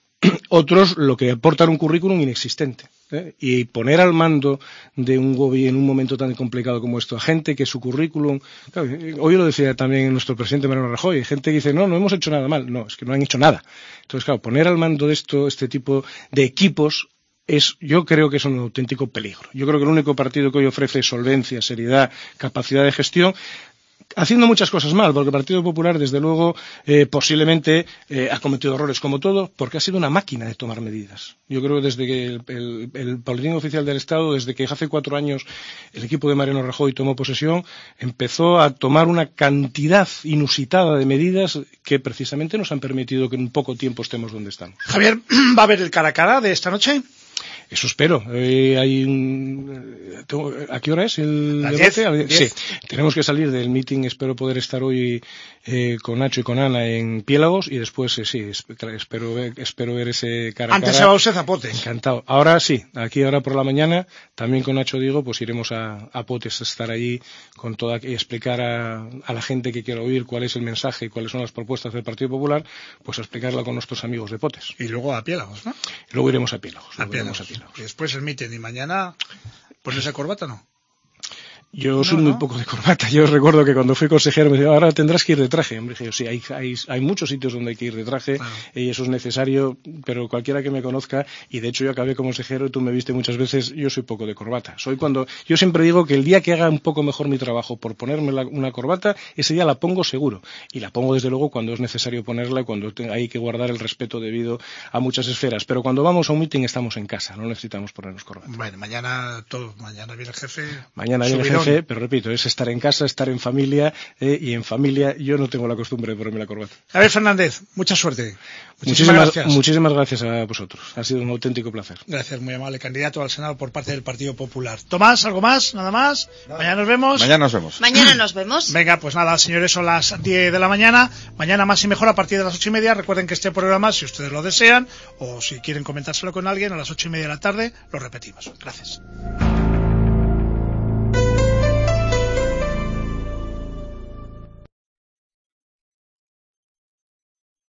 S13: Otros lo que aportan un currículum inexistente, ¿eh? Y poner al mando de un gobierno en un momento tan complicado como esto a gente que su currículum, claro, hoy lo decía también nuestro presidente Mariano Rajoy, hay gente que dice no, no hemos hecho nada mal, no, es que no han hecho nada. Entonces, claro, poner al mando de esto, este tipo de equipos es, yo creo que es un auténtico peligro. Yo creo que el único partido que hoy ofrece solvencia, seriedad, capacidad de gestión, haciendo muchas cosas mal, porque el Partido Popular, desde luego, eh, posiblemente eh, ha cometido errores como todo, porque ha sido una máquina de tomar medidas. Yo creo que desde que el, el, el Boletín Oficial del Estado, desde que hace cuatro años el equipo de Mariano Rajoy tomó posesión, empezó a tomar una cantidad inusitada de medidas que precisamente nos han permitido que en poco tiempo estemos donde estamos.
S1: Javier, ¿va a haber el cara a cara de esta noche?
S13: Eso espero. Eh, hay un... ¿A qué hora es el
S1: Las
S13: debate?
S1: diez.
S13: Sí, tenemos que salir del meeting. Espero poder estar hoy eh, con Nacho y con Ana en Piélagos y después, eh, sí, espero ver, espero ver ese cara a cara.
S1: Antes se va usted a Potes.
S13: Encantado. Ahora sí, aquí ahora por la mañana, también con Nacho digo, pues iremos a, a Potes a estar allí con toda, y explicar a, a la gente que quiera oír cuál es el mensaje y cuáles son las propuestas del Partido Popular, pues a explicarla con nuestros amigos de Potes.
S1: Y luego a Piélagos, ¿no?
S13: Y luego iremos a Piélagos.
S1: A Piélagos. A Piélagos. Y después el meeting y mañana, pues esa corbata no.
S13: Yo
S1: No,
S13: soy muy
S1: no.
S13: poco de corbata. Yo recuerdo que cuando fui consejero me decía, ahora tendrás que ir de traje. Hombre, dije yo, sí, hay, hay, hay muchos sitios donde hay que ir de traje,
S1: Claro.
S13: y eso es necesario, pero cualquiera que me conozca, y de hecho yo acabé como consejero y tú me viste muchas veces, yo soy poco de corbata. Soy cuando, yo siempre digo que el día que haga un poco mejor mi trabajo por ponerme la- una corbata, ese día la pongo seguro. Y la pongo desde luego cuando es necesario ponerla y cuando te- hay que guardar el respeto debido a muchas esferas. Pero cuando vamos a un meeting estamos en casa, no necesitamos ponernos corbata.
S1: Bueno, mañana todo, mañana viene el jefe.
S13: Mañana viene el
S1: subidón.
S13: jefe, pero repito, es estar en casa, estar en familia, eh, y en familia yo no tengo la costumbre de ponerme la corbata.
S1: Javier Fernández, mucha suerte. Muchísimas,
S13: Muchísimas,
S1: gracias.
S13: muchísimas gracias a vosotros. Ha sido un auténtico placer.
S1: Gracias, muy amable candidato al Senado por parte del Partido Popular. Tomás, ¿algo más? ¿Nada más? Mañana nos vemos.
S4: Mañana nos vemos.
S5: Mañana nos vemos.
S1: Venga, pues nada, señores, son las diez de la mañana. Mañana más y mejor a partir de las ocho y media. Recuerden que este programa, si ustedes lo desean, o si quieren comentárselo con alguien, a las ocho y media de la tarde, lo repetimos. Gracias.